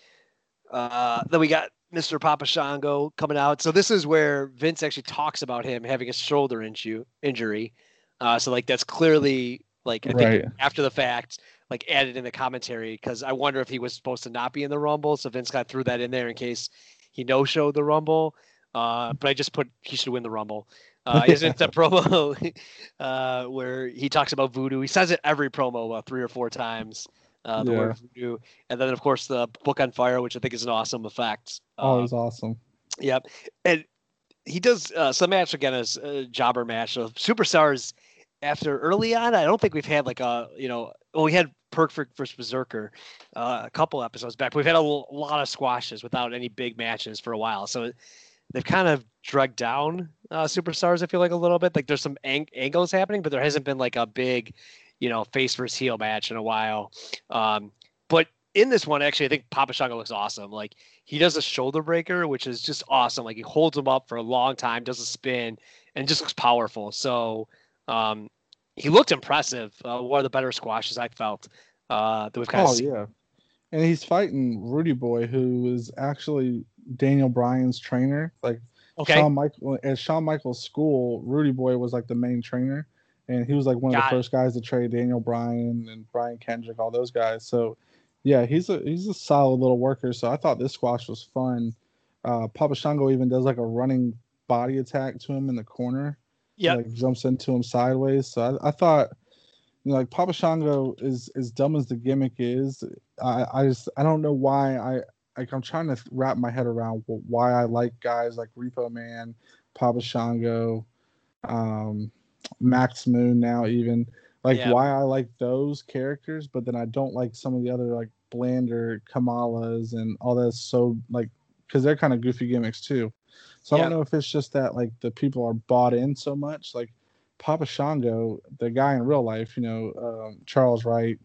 then we got Mr. Papa Shango coming out. So this is where Vince actually talks about him having a shoulder injury. So like that's clearly like I think after the fact, like added in the commentary because I wonder if he was supposed to not be in the Rumble. So Vince kind of threw that in there in case he no-showed the Rumble. But I just put he should win the Rumble. Isn't a promo where he talks about voodoo? He says it every promo about 3 or 4 times. The word voodoo, and then of course the book on fire, which I think is an awesome effect. It's awesome. Yep, and he does some match again as a jobber match of superstars. After early on, I don't think we've had like we had Perk versus Berserker a couple episodes back. We've had a lot of squashes without any big matches for a while, so they've kind of dragged down superstars. I feel like a little bit. Like there's some angles happening, but there hasn't been like a big, face versus heel match in a while. But in this one, actually, I think Papa Shango looks awesome. Like he does a shoulder breaker, which is just awesome. Like he holds him up for a long time, does a spin, and just looks powerful. So he looked impressive. One of the better squashes I felt that we've kind of seen. Yeah. And he's fighting Rudy Boy, who is actually Daniel Bryan's trainer. Like Shawn Michaels' school, Rudy Boy was like the main trainer. And he was like one of the first guys to trade Daniel Bryan and Brian Kendrick, all those guys. So, yeah, he's a solid little worker. So I thought this squash was fun. Papa Shango even does like a running body attack to him in the corner. Yeah, like jumps into him sideways. So I thought, like Papa Shango is as dumb as the gimmick is. I don't know why I'm trying to wrap my head around why I like guys like Repo Man, Papa Shango, Max Moon now even why I like those characters, but then I don't like some of the other like Blander, Kamalas, and all that. So like because they're kind of goofy gimmicks too. So I don't know if it's just that like the people are bought in so much. Like Papa Shango, the guy in real life, Charles Wright,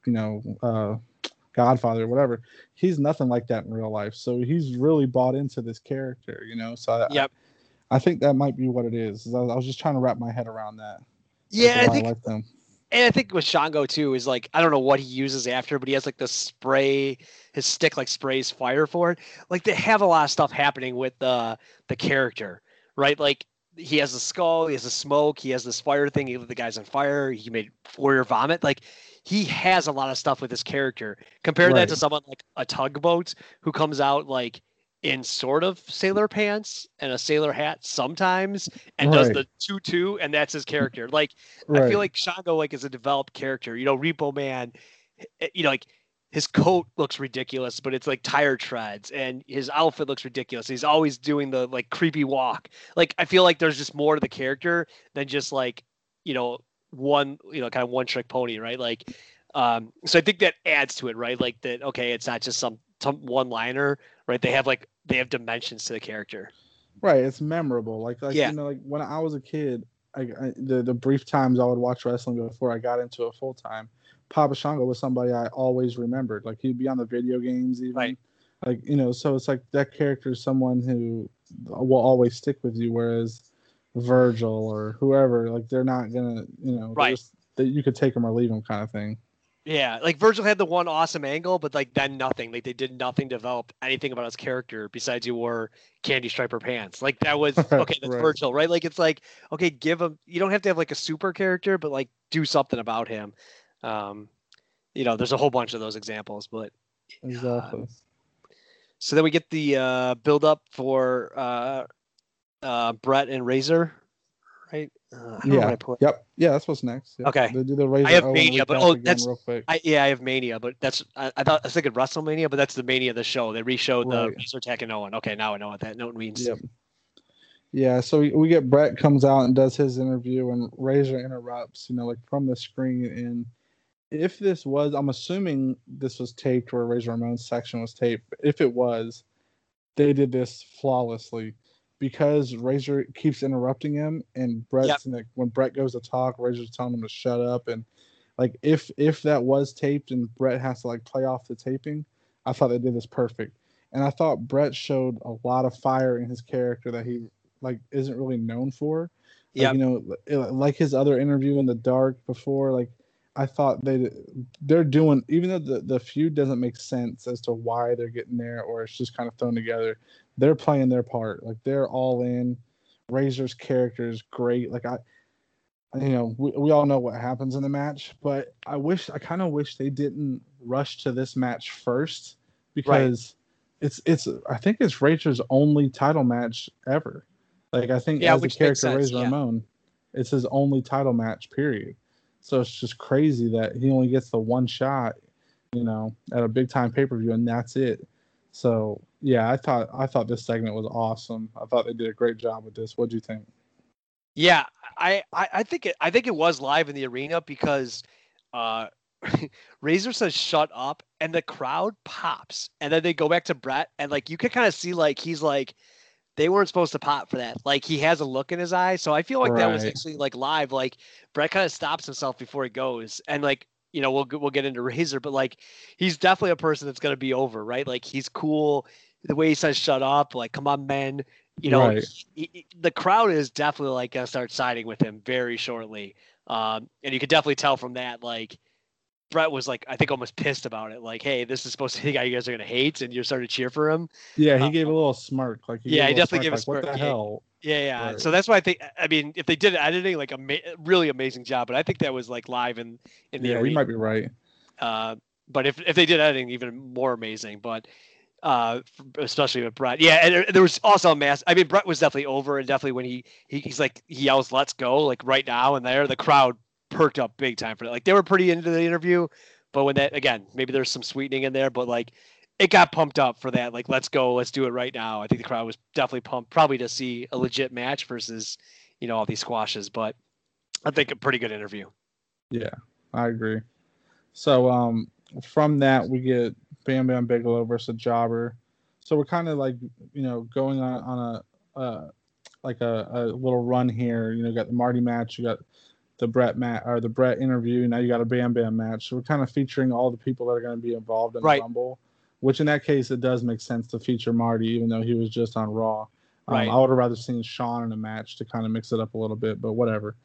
Godfather, whatever. He's nothing like that in real life. So he's really bought into this character, So I think that might be what it is. I was just trying to wrap my head around that. Yeah, I like them. And I think with Shango too is like I don't know what he uses after, but he has like the spray, his stick like sprays fire for it. Like they have a lot of stuff happening with the character, right? Like he has a skull, he has a smoke, he has this fire thing. He lit the guys on fire. He made Warrior vomit. Like he has a lot of stuff with his character. Compare that to someone like a Tugboat who comes out like in sort of sailor pants and a sailor hat sometimes and does the tutu, and that's his character. Like I feel like Shango like is a developed character. Repo Man, like his coat looks ridiculous, but it's like tire treads, and his outfit looks ridiculous. He's always doing the like creepy walk. Like I feel like there's just more to the character than just like one kind of one trick pony, right? Like so I think that adds to it, right? Like that it's not just some one liner, right? They have dimensions to the character, right? It's memorable. Like when I was a kid, the brief times I would watch wrestling before I got into it full time, Papa Shango was somebody I always remembered. Like he'd be on the video games even. Right. Like, so it's like that character is someone who will always stick with you, whereas Virgil or whoever, like they're not gonna, that you could take them or leave them kind of thing. Yeah, like Virgil had the one awesome angle, but like then nothing. Like they did nothing to develop anything about his character besides you wore candy striper pants. Like that was okay. That's Virgil, right? Like it's like okay, give him. You don't have to have like a super character, but like do something about him. There's a whole bunch of those examples, but exactly. So then we get the build up for Brett and Razor, right? Yep. Yeah, that's what's next. Yep. Okay. They do the Razor. I have Mania, but that's real quick. I have Mania, but that's I was thinking WrestleMania, but that's the Mania of the show. They reshowed the Razor Tech and Owen. Okay, now I know what that note means. Yep. Yeah, so we get Brett comes out and does his interview, and Razor interrupts, like from the screen. And if this was, I'm assuming this was taped, where Razor Ramon's section was taped. If it was, they did this flawlessly, because Razor keeps interrupting him, and Brett's like, when Brett goes to talk, Razor's telling him to shut up. And like if that was taped and Brett has to like play off the taping, I thought they did this perfect. And I thought Brett showed a lot of fire in his character that he like isn't really known for. Like, like his other interview in the dark before, like I thought they're doing, even though the feud doesn't make sense as to why they're getting there, or it's just kind of thrown together, they're playing their part. Like they're all in. Razor's character is great. Like we all know what happens in the match, but I kind of wish they didn't rush to this match first, because I think it's Razor's only title match ever. Like I think as the character Razor Ramon, it's his only title match, period. So it's just crazy that he only gets the one shot, at a big time pay-per-view, and that's it. So yeah, I thought this segment was awesome. I thought they did a great job with this. What do you think? Yeah, I think it was live in the arena, because Razor says shut up, and the crowd pops, and then they go back to Brett, and like you can kind of see like he's like, they weren't supposed to pop for that. Like he has a look in his eye. So I feel like that was actually like live. Like Brett kind of stops himself before he goes. And like, we'll get into Razor, but like, he's definitely a person that's going to be over, right? Like he's cool. The way he says, shut up, like, come on, men, the crowd is definitely like going to start siding with him very shortly. And you could definitely tell from that, like, Brett was like, I think almost pissed about it. Like, hey, this is supposed to be the guy you guys are going to hate, and you're starting to cheer for him. Yeah, he gave a little smirk. Like, he definitely gave a smirk. What the hell? Yeah. Right. So that's why I mean, if they did editing, like really amazing job, but I think that was like live in the arena. Yeah, you might be right. But if they did editing, even more amazing. But especially with Brett. Yeah, and there was also a mass. I mean, Brett was definitely over, and definitely when he's like, he yells, "Let's go!" like right now, and the crowd perked up big time for that. Like they were pretty into the interview, but when that, again, maybe there's some sweetening in there, but like it got pumped up for that. Like, let's go, let's do it right now. I think the crowd was definitely pumped, probably to see a legit match versus, all these squashes, but I think a pretty good interview. Yeah, I agree. So from that we get Bam Bam Bigelow versus Jobber. So we're kind of like, going on a little run here. You got the Marty match, you got the Brett the Brett interview. Now you got a Bam Bam match. So we're kind of featuring all the people that are going to be involved in the Rumble, which in that case, it does make sense to feature Marty, even though he was just on Raw. I would have rather seen Shawn in a match to kind of mix it up a little bit, but whatever.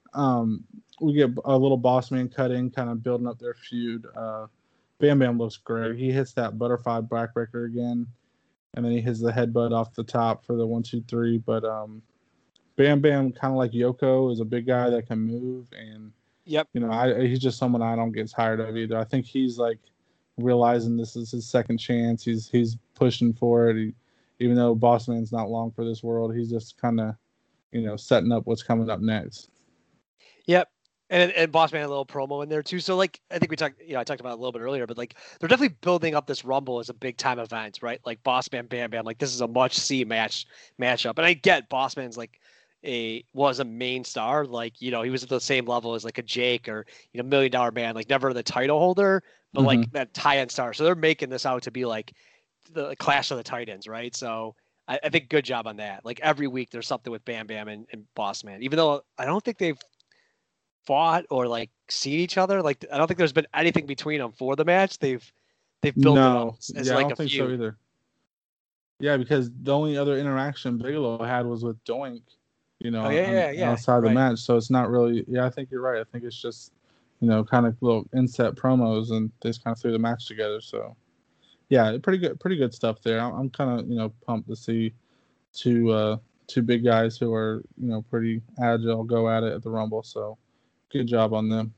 We get a little Boss Man cut in, kind of building up their feud. Bam Bam looks great. He hits that butterfly backbreaker again, and then he hits the headbutt off the top for the 1, 2, 3. But Bam Bam, kind of like Yoko, is a big guy that can move, and he's just someone I don't get tired of either. I think he's like realizing this is his second chance. He's pushing for it. Even though Boss Man's not long for this world, he's just kind of setting up what's coming up next. Yep. And Boss Man had a little promo in there too. So like, I think we talked, I talked about it a little bit earlier, but like they're definitely building up this Rumble as a big time event, right? Like Boss Man, Bam Bam, like this is a must-see matchup. And I get Boss Man's like was a main star, like he was at the same level as like a Jake or $1 Million Man, like never the title holder, but like that tie-in star. So they're making this out to be like the Clash of the Titans, right? So I think good job on that. Like every week there's something with Bam Bam and Boss Man, even though I don't think they've fought or like seen each other. Like I don't think there's been anything between them for the match. They've built it up as like I don't think so either. Yeah, because the only other interaction Bigelow had was with Doink, outside the match. So it's not really. Yeah, I think you're right. I think it's just kind of little inset promos, and they just kind of threw the match together. So yeah, pretty good stuff there. I'm kind of pumped to see two big guys who are pretty agile go at it at the Rumble. So good job on them.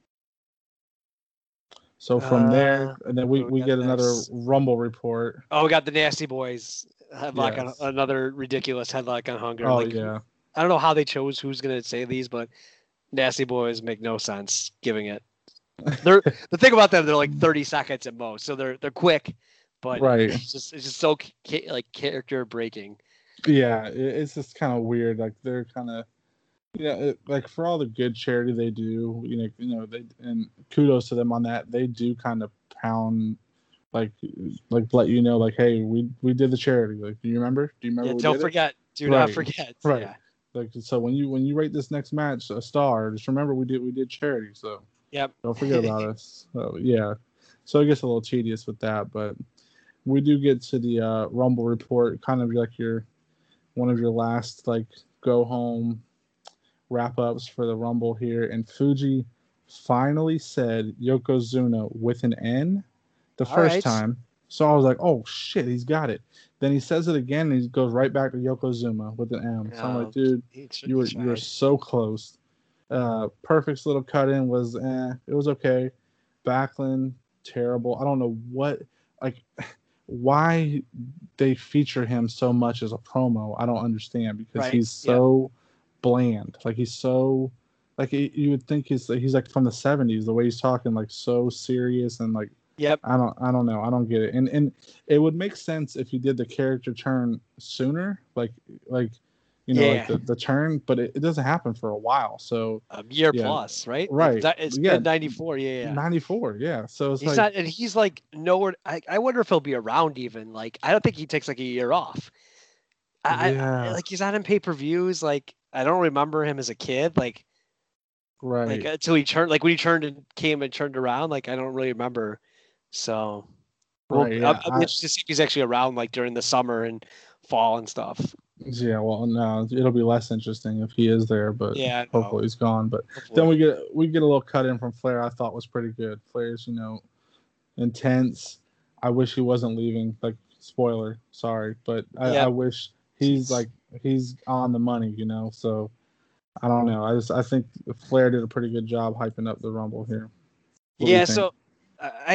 So from there, and then we get another Rumble report. Oh, we got the Nasty Boys headlock on another ridiculous headlock on Hunger. Oh yeah. I don't know how they chose who's going to say these, but Nasty Boys make no sense giving it. The thing about them, they're like 30 seconds at most, so they're quick, but it's just so like character breaking. Yeah, it's just kind of weird. Like they're kind of, like for all the good charity they do, they, and kudos to them on that. They do kind of pound, like let you know, like, hey, we did the charity. Like, do you remember? Do you remember? Yeah, we don't did forget. Do it? not Right, forget. right. Yeah. Like, so when you rate this next match a star, just remember we did charity. So Yep. don't forget about us. So yeah, so it gets a little tedious with that, but we do get to the Rumble report, kind of like one of your last like go home wrap ups for the Rumble here, and Fuji finally said Yokozuna with an N the All first right. time. So I was like, oh shit, he's got it. Then he says it again, and he goes right back to Yokozuna with an M. So I'm like, dude, you were so close. Perfect's little cut in was it was okay. Backlund, terrible. I don't know why they feature him so much as a promo. I don't understand, because Right. he's so bland. Like he's so like you would think he's like from the 70s, the way he's talking, like so serious and like, Yep. I don't know. I don't get it. And it would make sense if you did the character turn sooner, like like the turn, but it doesn't happen for a while. So a year plus, right? Right. It's been 94. Yeah. 94. Yeah. So it's He's not, and he's like nowhere. I wonder if he'll be around even. Like, I don't think he takes like a year off. I like he's not in pay-per-views. Like, I don't remember him as a kid. Like until he turned, like when he came and turned around. Like, I don't really remember. So, I'm interested to see if he's actually around like during the summer and fall and stuff. Yeah, well, no, it'll be less interesting if he is there, but hopefully he's gone. But then we get a little cut in from Flair. I thought was pretty good. Flair's, intense. I wish he wasn't leaving. Like, spoiler, sorry, but I wish he's on the money. So I don't know. I think Flair did a pretty good job hyping up the Rumble here. So I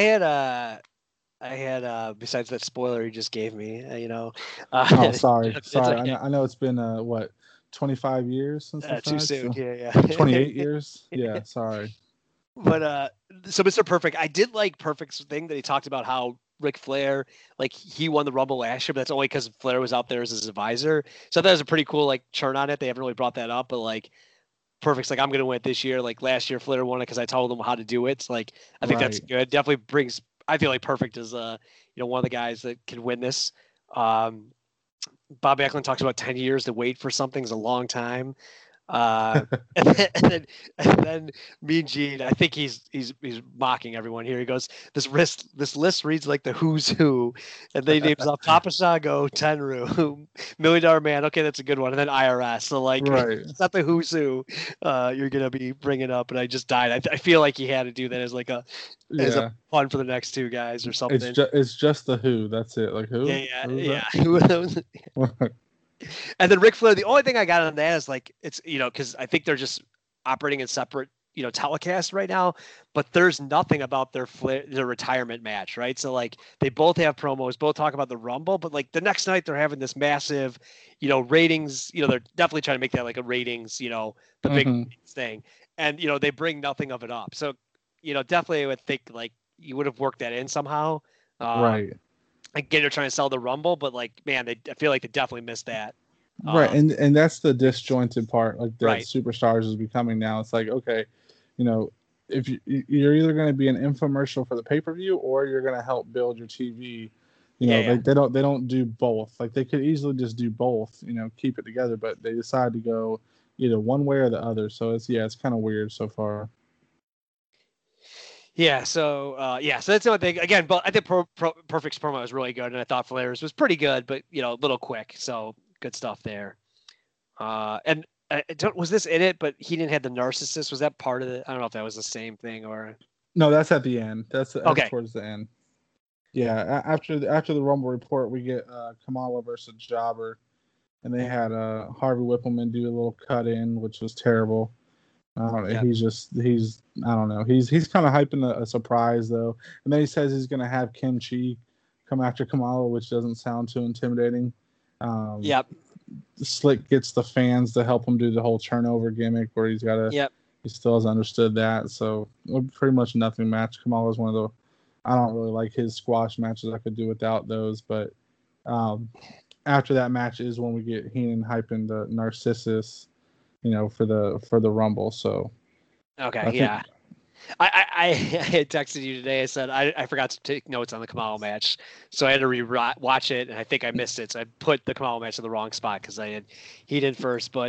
had besides that spoiler you just gave me, oh, sorry. Okay. I know it's been 25 years since too soon. So yeah 28 years. Yeah, sorry. But so Mr. Perfect, I did like Perfect's thing that he talked about how Ric Flair, like, he won the Rumble last year, but that's only because Flair was out there as his advisor. So that was a pretty cool like churn on it. They haven't really brought that up, but like Perfect's like, I'm gonna win it this year. Like last year Flair won it because I told him how to do it. So, like, I think that's good. Definitely brings. I feel like Perfect is one of the guys that can win this. Bob Backlund talks about 10 years to wait for something is a long time. And then Mean Gene, I think he's mocking everyone here. He goes, this list reads like the who's who, and they names off Papa Shango, Tenru, $1 Million Man. Okay, that's a good one. And then IRS. So like, it's not the who's who you're gonna be bringing up. And I just died. I feel like he had to do that as like a fun for the next two guys or something. It's just the who. That's it. Like who? Yeah. And then Ric Flair, the only thing I got on that is like, it's, because I think they're just operating in separate, telecasts right now, but there's nothing about their retirement match, right? So like they both have promos, both talk about the Rumble, but like the next night they're having this massive, ratings, they're definitely trying to make that like a ratings, the big thing. And, they bring nothing of it up. So, definitely I would think like you would have worked that in somehow. Right. Again, they're trying to sell the Rumble, but like, man, I feel like they definitely missed that. Right, and that's the disjointed part, like that Superstars is becoming now. It's like, okay, if you're either going to be an infomercial for the pay-per-view or you're going to help build your TV. They don't do both. Like they could easily just do both. Keep it together, but they decide to go either one way or the other. So it's kind of weird so far. Yeah, so that's the only thing. Again, but I think Perfect's promo was really good, and I thought Flair's was pretty good, but a little quick. So good stuff there. And was this in it? But he didn't have the narcissist. Was that part of it? I don't know if that was the same thing or. No, that's at the end. That's towards the end. Yeah, after the Rumble report, we get Kamala versus Jobber, and they had Harvey Whippleman do a little cut in, which was terrible. I don't know. Yeah. He's I don't know. He's kind of hyping a surprise though, and then he says he's gonna have Kim Chi come after Kamala, which doesn't sound too intimidating. Slick gets the fans to help him do the whole turnover gimmick where he's got to. Yep. He still hasn't understood that, so pretty much nothing match. Kamala's one of the. I don't really like his squash matches. I could do without those, but after that match is when we get Heenan hyping the Narcissus, for the Rumble. So Okay, yeah. I had texted you today. I said I forgot to take notes on the Kamala match, so I had to watch it, and I think I missed it. So I put the Kamala match in the wrong spot because I had Heenan first. But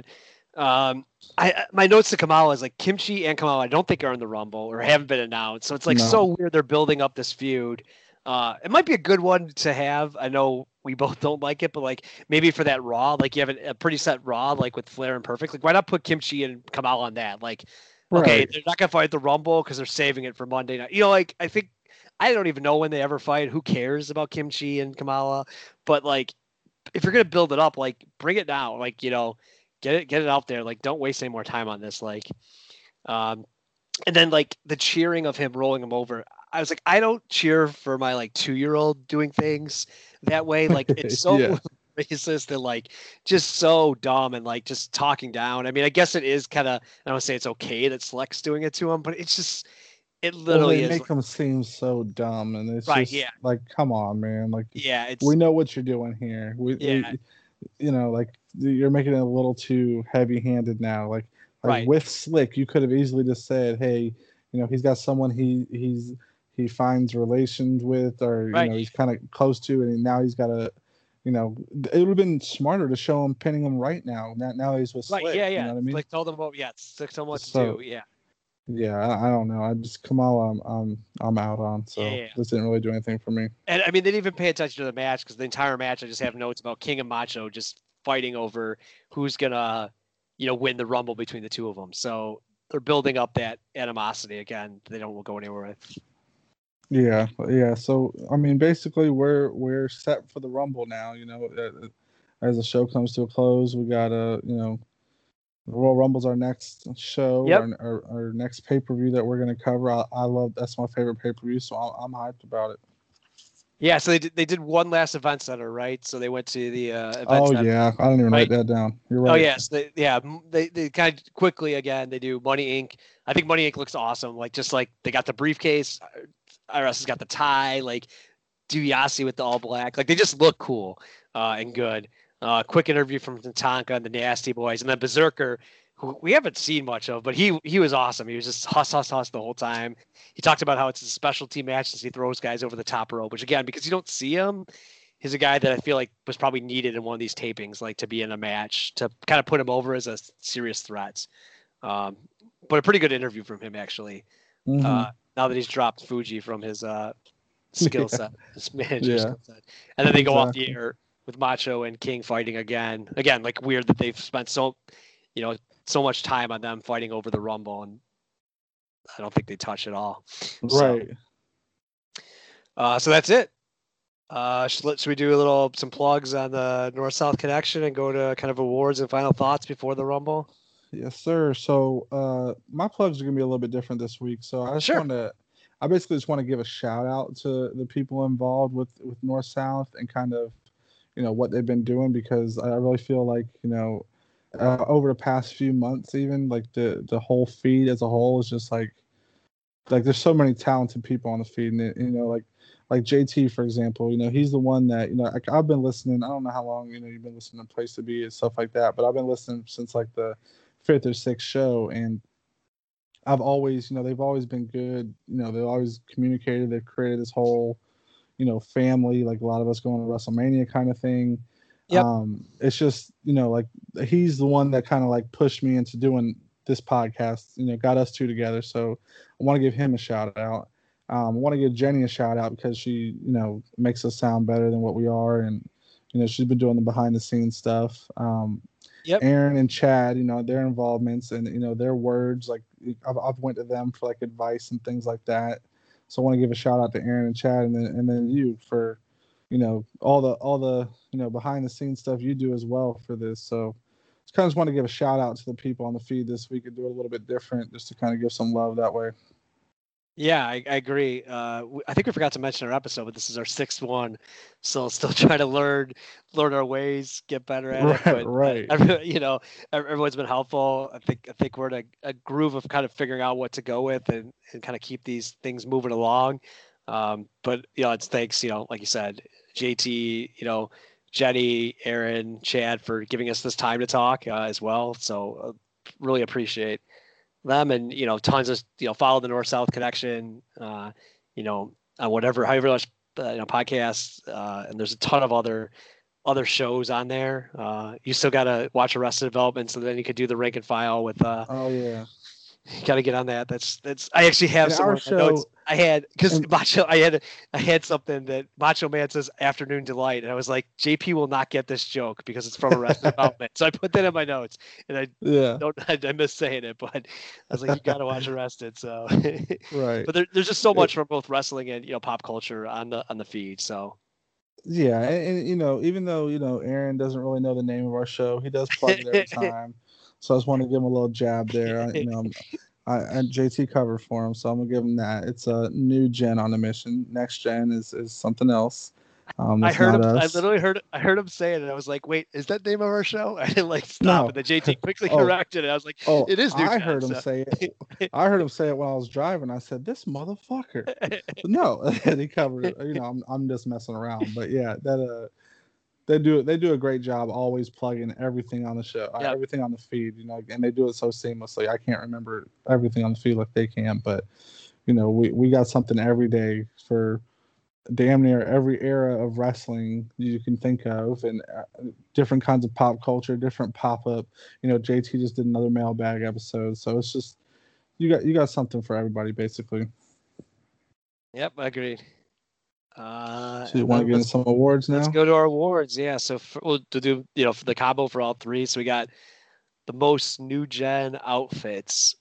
my notes to Kamala is like Kimchi and Kamala I don't think are in the Rumble or haven't been announced. So it's like so weird they're building up this feud. It might be a good one to have. I know we both don't like it, but like maybe for that Raw, like you have a pretty set Raw, like with Flair and Perfect. Like why not put Kimchi and Kamala on that? Like, okay, they're not gonna fight the Rumble because they're saving it for Monday night. Like I think I don't even know when they ever fight. Who cares about Kimchi and Kamala? But like, if you're gonna build it up, like bring it now. Like get it out there. Like don't waste any more time on this. Like, and then like the cheering of him rolling him over. I was like, I don't cheer for my like 2-year-old doing things that way. Like it's so racist and like just so dumb and like just talking down. I mean, I guess it is kind of, I don't say it's okay that Slick's doing it to him, but it's just, it literally they make him seem so dumb, and it's right, just like, come on, man. Like, we know what you're doing here. Like you're making it a little too heavy-handed now. Like with Slick, you could have easily just said, hey, he's got someone he finds relations with, or he's kind of close to, and now he's got a, it would have been smarter to show him pinning him right now. Now he's with Slick. Right, yeah. You know what I mean? Like told him about Slick told him what to do. Yeah. Yeah, I don't know. I just Kamala, I'm out on. So this didn't really do anything for me. And I mean, they didn't even pay attention to the match because the entire match, I just have notes about King and Macho just fighting over who's gonna, win the Rumble between the two of them. So they're building up that animosity again. They don't go anywhere with. Yeah. So I mean, basically, we're set for the Rumble now. As the show comes to a close, we got the Royal Rumble's our next show, our next pay-per-view that we're going to cover. I love, that's my favorite pay-per-view, so I'm hyped about it. Yeah, so they did one last event center, right? So they went to the event center. Oh yeah, I didn't even write that down. You're right. Oh yes, they kind of quickly again. They do Money Inc. I think Money Inc. looks awesome. Like just like they got the briefcase, IRS has got the tie, like DiBiase with the all black. Like they just look cool and good. Quick interview from Tatanka and the Nasty Boys, and then Berserker, who we haven't seen much of, but he was awesome. He was just huss the whole time. He talked about how it's a specialty match since he throws guys over the top rope, which again, because you don't see him, he's a guy that I feel like was probably needed in one of these tapings, like to be in a match to kind of put him over as a serious threat. But a pretty good interview from him actually. Mm-hmm. Now that he's dropped Fuji from his skill set, his manager skill set, and then they go off the air with Macho and King fighting again. Again, like weird that they've spent so much time on them fighting over the Rumble, and I don't think they touch it all. Right. So that's it. Should we do some plugs on the North-South connection and go to kind of awards and final thoughts before the Rumble? Yes, sir. So my plugs are gonna be a little bit different this week. So I basically just want to give a shout out to the people involved with North-South and kind of what they've been doing, because I really feel like over the past few months, even like the whole feed as a whole is just like there's so many talented people on the feed, and like JT, for example, he's the one that like I've been listening. I don't know how long you've been listening to Place to Be and stuff like that, but I've been listening since like the 5th or 6th show, and I've always they've always been good. They've always communicated. They've created this whole family, like a lot of us going to WrestleMania kind of thing. Yep. It's just, like he's the one that kind of like pushed me into doing this podcast, got us two together. So I want to give him a shout out. I want to give Jenny a shout out because she, makes us sound better than what we are. And, she's been doing the behind the scenes stuff. Aaron and Chad, their involvements and, their words, like I've went to them for like advice and things like that. So I want to give a shout out to Aaron and Chad, and then you for, all the behind the scenes stuff you do as well for this. So just kind of want to give a shout out to the people on the feed this week and do it a little bit different, just to kind of give some love that way. Yeah, I agree. I think we forgot to mention our episode, but this is our 6th one, so still trying to learn our ways, get better at it. But, right. Everyone's been helpful. I think we're in a groove of kind of figuring out what to go with and kind of keep these things moving along. But it's thanks, like you said, JT, Jenny, Aaron, Chad for giving us this time to talk as well. So really appreciate them, and tons of follow the North South Connection. However much podcasts, and there's a ton of other shows on there. You still gotta watch Arrested Development, so then you could do the rank and file with. Oh yeah. Got to get on that. That's. I actually have some our show. Notes. I had because and, Macho. I had something that Macho Man says "Afternoon Delight," and I was like, JP will not get this joke because it's from Arrested Development. So I put that in my notes, and I miss saying it, but I was like, you got to watch Arrested. So right. But there's just so much from both wrestling and pop culture on the feed. So. Yeah, and even though Aaron doesn't really know the name of our show, he does plug it every time. So I just want to give him a little jab there. I JT covered for him, so I'm gonna give him that. It's a new gen on the mission. Next gen is something else. I heard him. I literally heard him say it, and I was like, "Wait, is that the name of our show?" I didn't stop, no. And then JT quickly corrected it. I was like, "It is new gen." I heard him say it. I heard him say it while I was driving. I said, "This motherfucker." No, and he covered it. I'm just messing around, but yeah, that They do a great job always plugging everything on the show, everything on the feed, and they do it so seamlessly. I can't remember everything on the feed like they can, but we got something every day for damn near every era of wrestling you can think of, and different kinds of pop culture, different pop-up. JT just did another mailbag episode, so it's just you got something for everybody basically. Yep, agreed. So you want to get into some awards now? Let's go to our awards. Yeah, so we'll do for the combo for all three. So we got the most new gen outfits.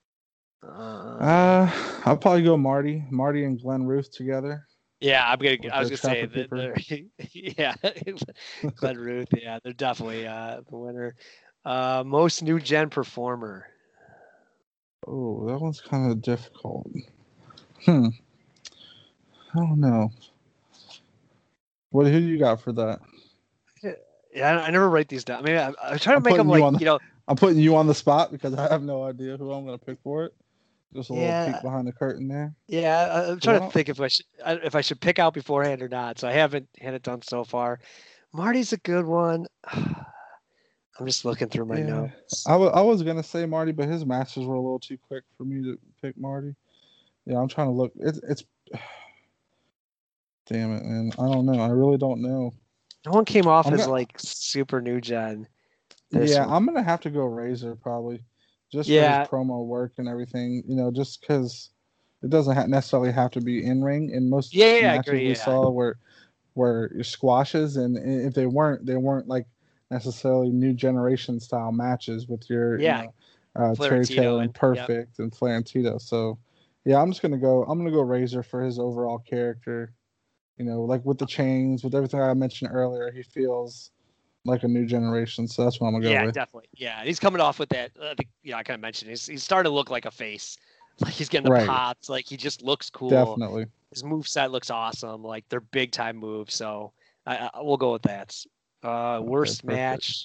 I'll probably go Marty and Glenn Ruth together. Yeah, I was gonna say that. Yeah, Glenn Ruth. Yeah, they're definitely the winner. Most new gen performer. Oh, that one's kind of difficult. I don't know. Who do you got for that? Yeah, I never write these down. I mean, I try to make them like I'm putting you on the spot because I have no idea who I'm going to pick for it. Just a little peek behind the curtain there. Yeah, I'm trying to think if I should pick out beforehand or not. So I haven't had it done so far. Marty's a good one. I'm just looking through my notes. I was going to say Marty, but his matches were a little too quick for me to pick Marty. Yeah, I'm trying to look. It's damn it, man. I don't know. I really don't know. No one came off as like super new gen. I'm gonna have to go Razor probably, just for his promo work and everything. Just because it doesn't necessarily have to be in ring. In most matches we saw were squashes, and if they weren't like necessarily new generation style matches with your Terry Taylor and Perfect and Flair and Tito. So I'm gonna go Razor for his overall character. Like with the chains, with everything I mentioned earlier, he feels like a new generation. So that's what I'm gonna go with. Yeah, definitely. Yeah, he's coming off with that. I kind of mentioned he's starting to look like a face. Like he's getting the pops. Like he just looks cool. Definitely. His moveset looks awesome. Like they're big time moves. So we'll go with that. Worst match.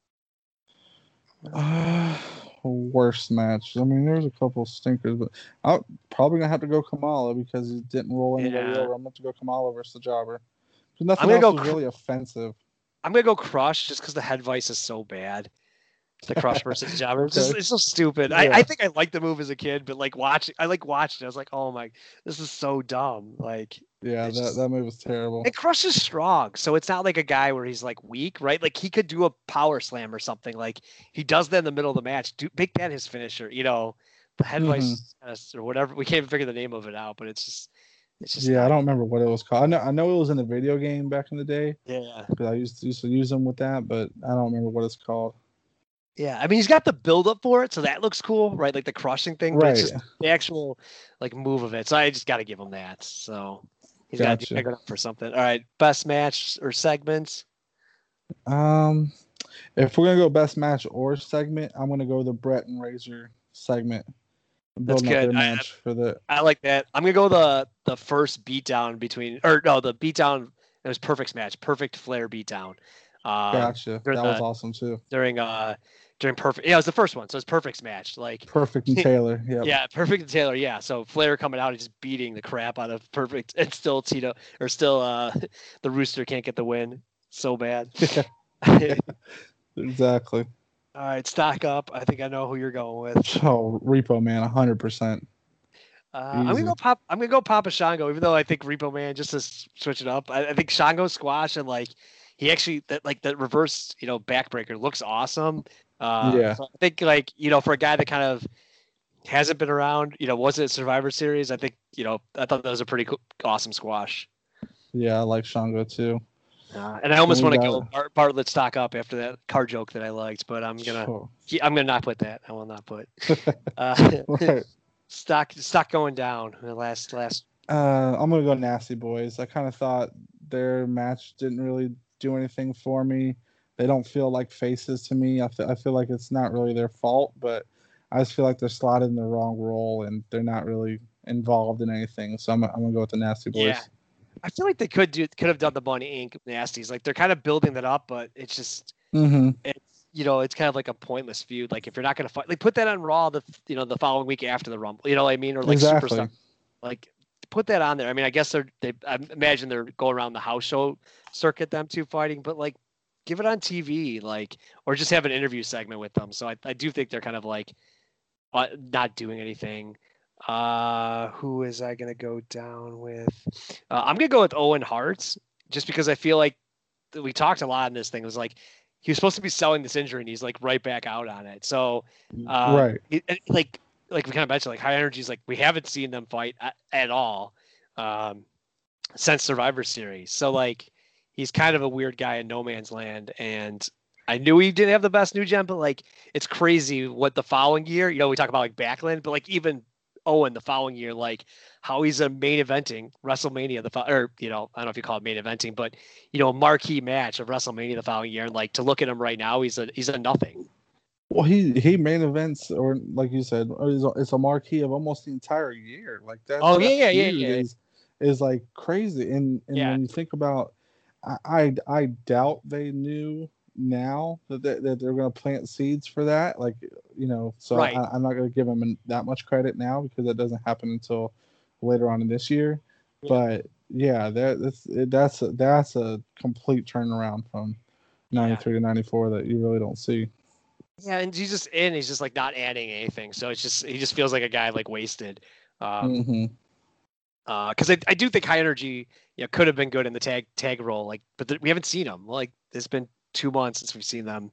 Worst match. I mean, there's a couple stinkers, but I'm probably gonna have to go Kamala because he didn't roll anybody over. I'm going to go Kamala versus the Jobber. Nothing else was really offensive. I'm gonna go Crush just because the head vice is so bad. The Crush versus Jobber. It's so stupid. Yeah. I think I liked the move as a kid, but watching it. I was like, oh my, this is so dumb. Like, yeah, that move was terrible. And Crush is strong, so it's not like a guy where he's like weak, right? Like he could do a power slam or something. Like he does that in the middle of the match. Make that his finisher. The head vice or whatever. We can't even figure the name of it out, but it's just. I don't remember what it was called. I know it was in a video game back in the day. Yeah, because I used to use them with that, but I don't remember what it's called. Yeah, I mean he's got the build up for it, so that looks cool, right? Like the crushing thing, but it's just the actual move of it. So I just got to give him that. So he's got to go up for something. All right, best match or segments. If we're gonna go best match or segment, I'm gonna go the Brett and Razor segment. That's good. I like that. I'm gonna go the first beatdown the beatdown. It was Perfect's match, Perfect Flair beatdown. Gotcha. That was awesome too. During Perfect, it was the first one, so it's Perfect's match, like Perfect and Taylor. Yeah, Perfect and Taylor. Yeah, so Flair coming out and just beating the crap out of Perfect, and still the Rooster can't get the win. so bad. Exactly. All right, stock up. I think I know who you're going with. Oh, Repo Man, 100%. I'm gonna go Papa Shango, even though I think Repo Man, just to switch it up. I think Shango squash, and like he actually that reverse backbreaker looks awesome. Yeah. So I think like for a guy that kind of hasn't been around, wasn't at Survivor Series, I think I thought that was a pretty awesome squash. Yeah, I like Shango too. And I almost want to go Bartlett stock up after that car joke that I liked, but I'm gonna not put that. I will not put. Right. Stock going down. The last. I'm gonna go Nasty Boys. I kind of thought their match didn't really do anything for me. They don't feel like faces to me. I feel like it's not really their fault, but I just feel like they're slotted in the wrong role and they're not really involved in anything. So I'm gonna go with the Nasty Boys. Yeah. I feel like they could have done the Money Inc. Nasties. Like they're kind of building that up, but it's just it's kind of like a pointless feud. Like if you're not gonna fight, like put that on Raw the following week after the Rumble. You know what I mean? Or like exactly. Superstar. Like put that on there. I mean, I guess I imagine they're going around the house show circuit, them two fighting, but like give it on TV, like, or just have an interview segment with them. So I do think they're kind of like not doing anything. Who is I gonna go down with? I'm gonna go with Owen Hart, just because I feel like we talked a lot on this thing. It was like he was supposed to be selling this injury, and he's like right back out on it. So right, like we kind of mentioned, like High Energy's like we haven't seen them fight at all since Survivor Series. So like he's kind of a weird guy in no man's land, and I knew he didn't have the best new gen, but like it's crazy what the following year. We talk about like Backlund, but like even Owen the following year, like how he's a main eventing WrestleMania I don't know if you call it main eventing, but a marquee match of WrestleMania the following year, and like to look at him right now, he's a nothing. Well, he main events, or like you said, it's a marquee of almost the entire year. Like that. Oh yeah. Is like crazy, and when you think about, I doubt they knew now that they're going to plant seeds for that, like so right. I'm not going to give them that much credit now because that doesn't happen until later on in this year. But yeah, that's a complete turnaround from 93 to 94 that you really don't see. Yeah, and he's just like not adding anything, so it's just he just feels like a guy like wasted. Because I do think High Energy could have been good in the tag role, like, but we haven't seen him. Like it's been 2 months since we've seen them,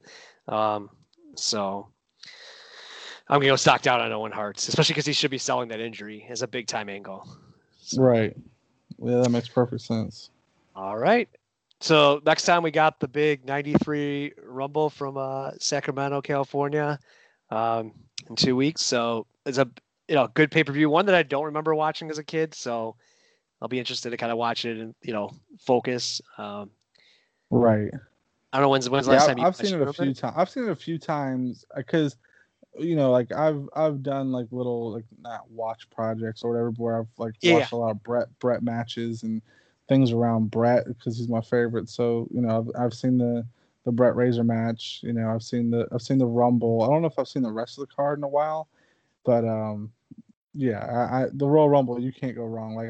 so I'm gonna go stock down on Owen Hart, especially because he should be selling that injury as a big time angle. So. Right. Yeah, that makes perfect sense. All right. So next time we got the big 93 Rumble from Sacramento, California, in 2 weeks. So it's a good pay-per-view, one that I don't remember watching as a kid. So I'll be interested to kind of watch it and focus. Right. I don't know when's the last time I've seen it a few times. I've seen it a few times because like I've done like little like not watch projects or whatever where I've like watched a lot of Brett matches and things around Brett because he's my favorite. So I've seen the Brett Razor match. I've seen the Rumble. I don't know if I've seen the rest of the card in a while, but the Royal Rumble, you can't go wrong. Like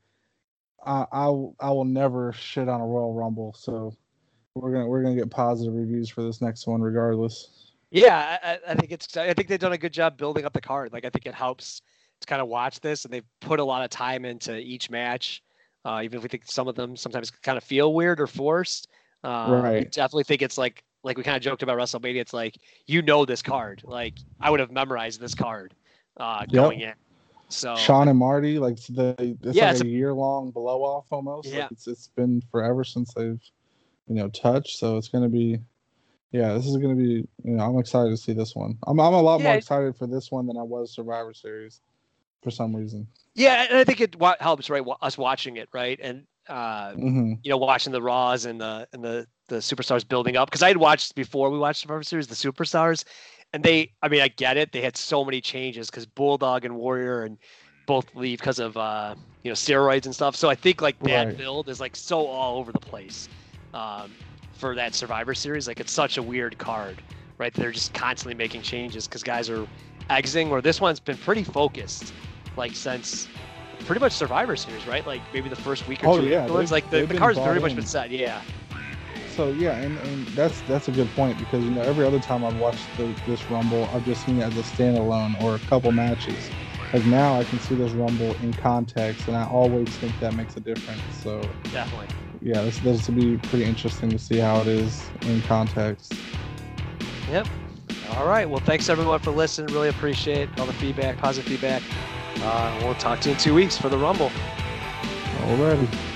I will never shit on a Royal Rumble. So we're gonna get positive reviews for this next one regardless. Yeah, I think they've done a good job building up the card. Like I think it helps to kind of watch this, and they've put a lot of time into each match. Even if we think some of them sometimes kind of feel weird or forced. Right. I definitely think it's like we kind of joked about WrestleMania. It's like, this card. Like I would have memorized this card going in. So Sean and Marty, like it's a year-long blow off almost. Yeah. Like it's been forever since they've, touched. So it's going to be, this is going to be, I'm excited to see this one. I'm a lot more excited for this one than I was Survivor Series for some reason. Yeah, and I think it helps, right? Us watching it, right, and watching the Raws and the Superstars building up. Because I had watched before we watched Survivor Series the Superstars, and I get it. They had so many changes because Bulldog and Warrior and both leave because of steroids and stuff. So I think like that build is like so all over the place for that Survivor Series. Like it's such a weird card, right? They're just constantly making changes because guys are exiting. Or this one's been pretty focused. Like since pretty much Survivor Series, right? Like maybe the first week or two. Yeah, it's like the card's very much been set. Yeah. So yeah, and that's a good point because every other time I've watched this Rumble, I've just seen it as a standalone or a couple matches. Like now, I can see this Rumble in context, and I always think that makes a difference. So Definitely. yeah, this will be pretty interesting to see how it is in context. Yep. All right. Well, thanks everyone for listening. Really appreciate all the feedback, positive feedback. We'll talk to you in 2 weeks for the Rumble. Alrighty.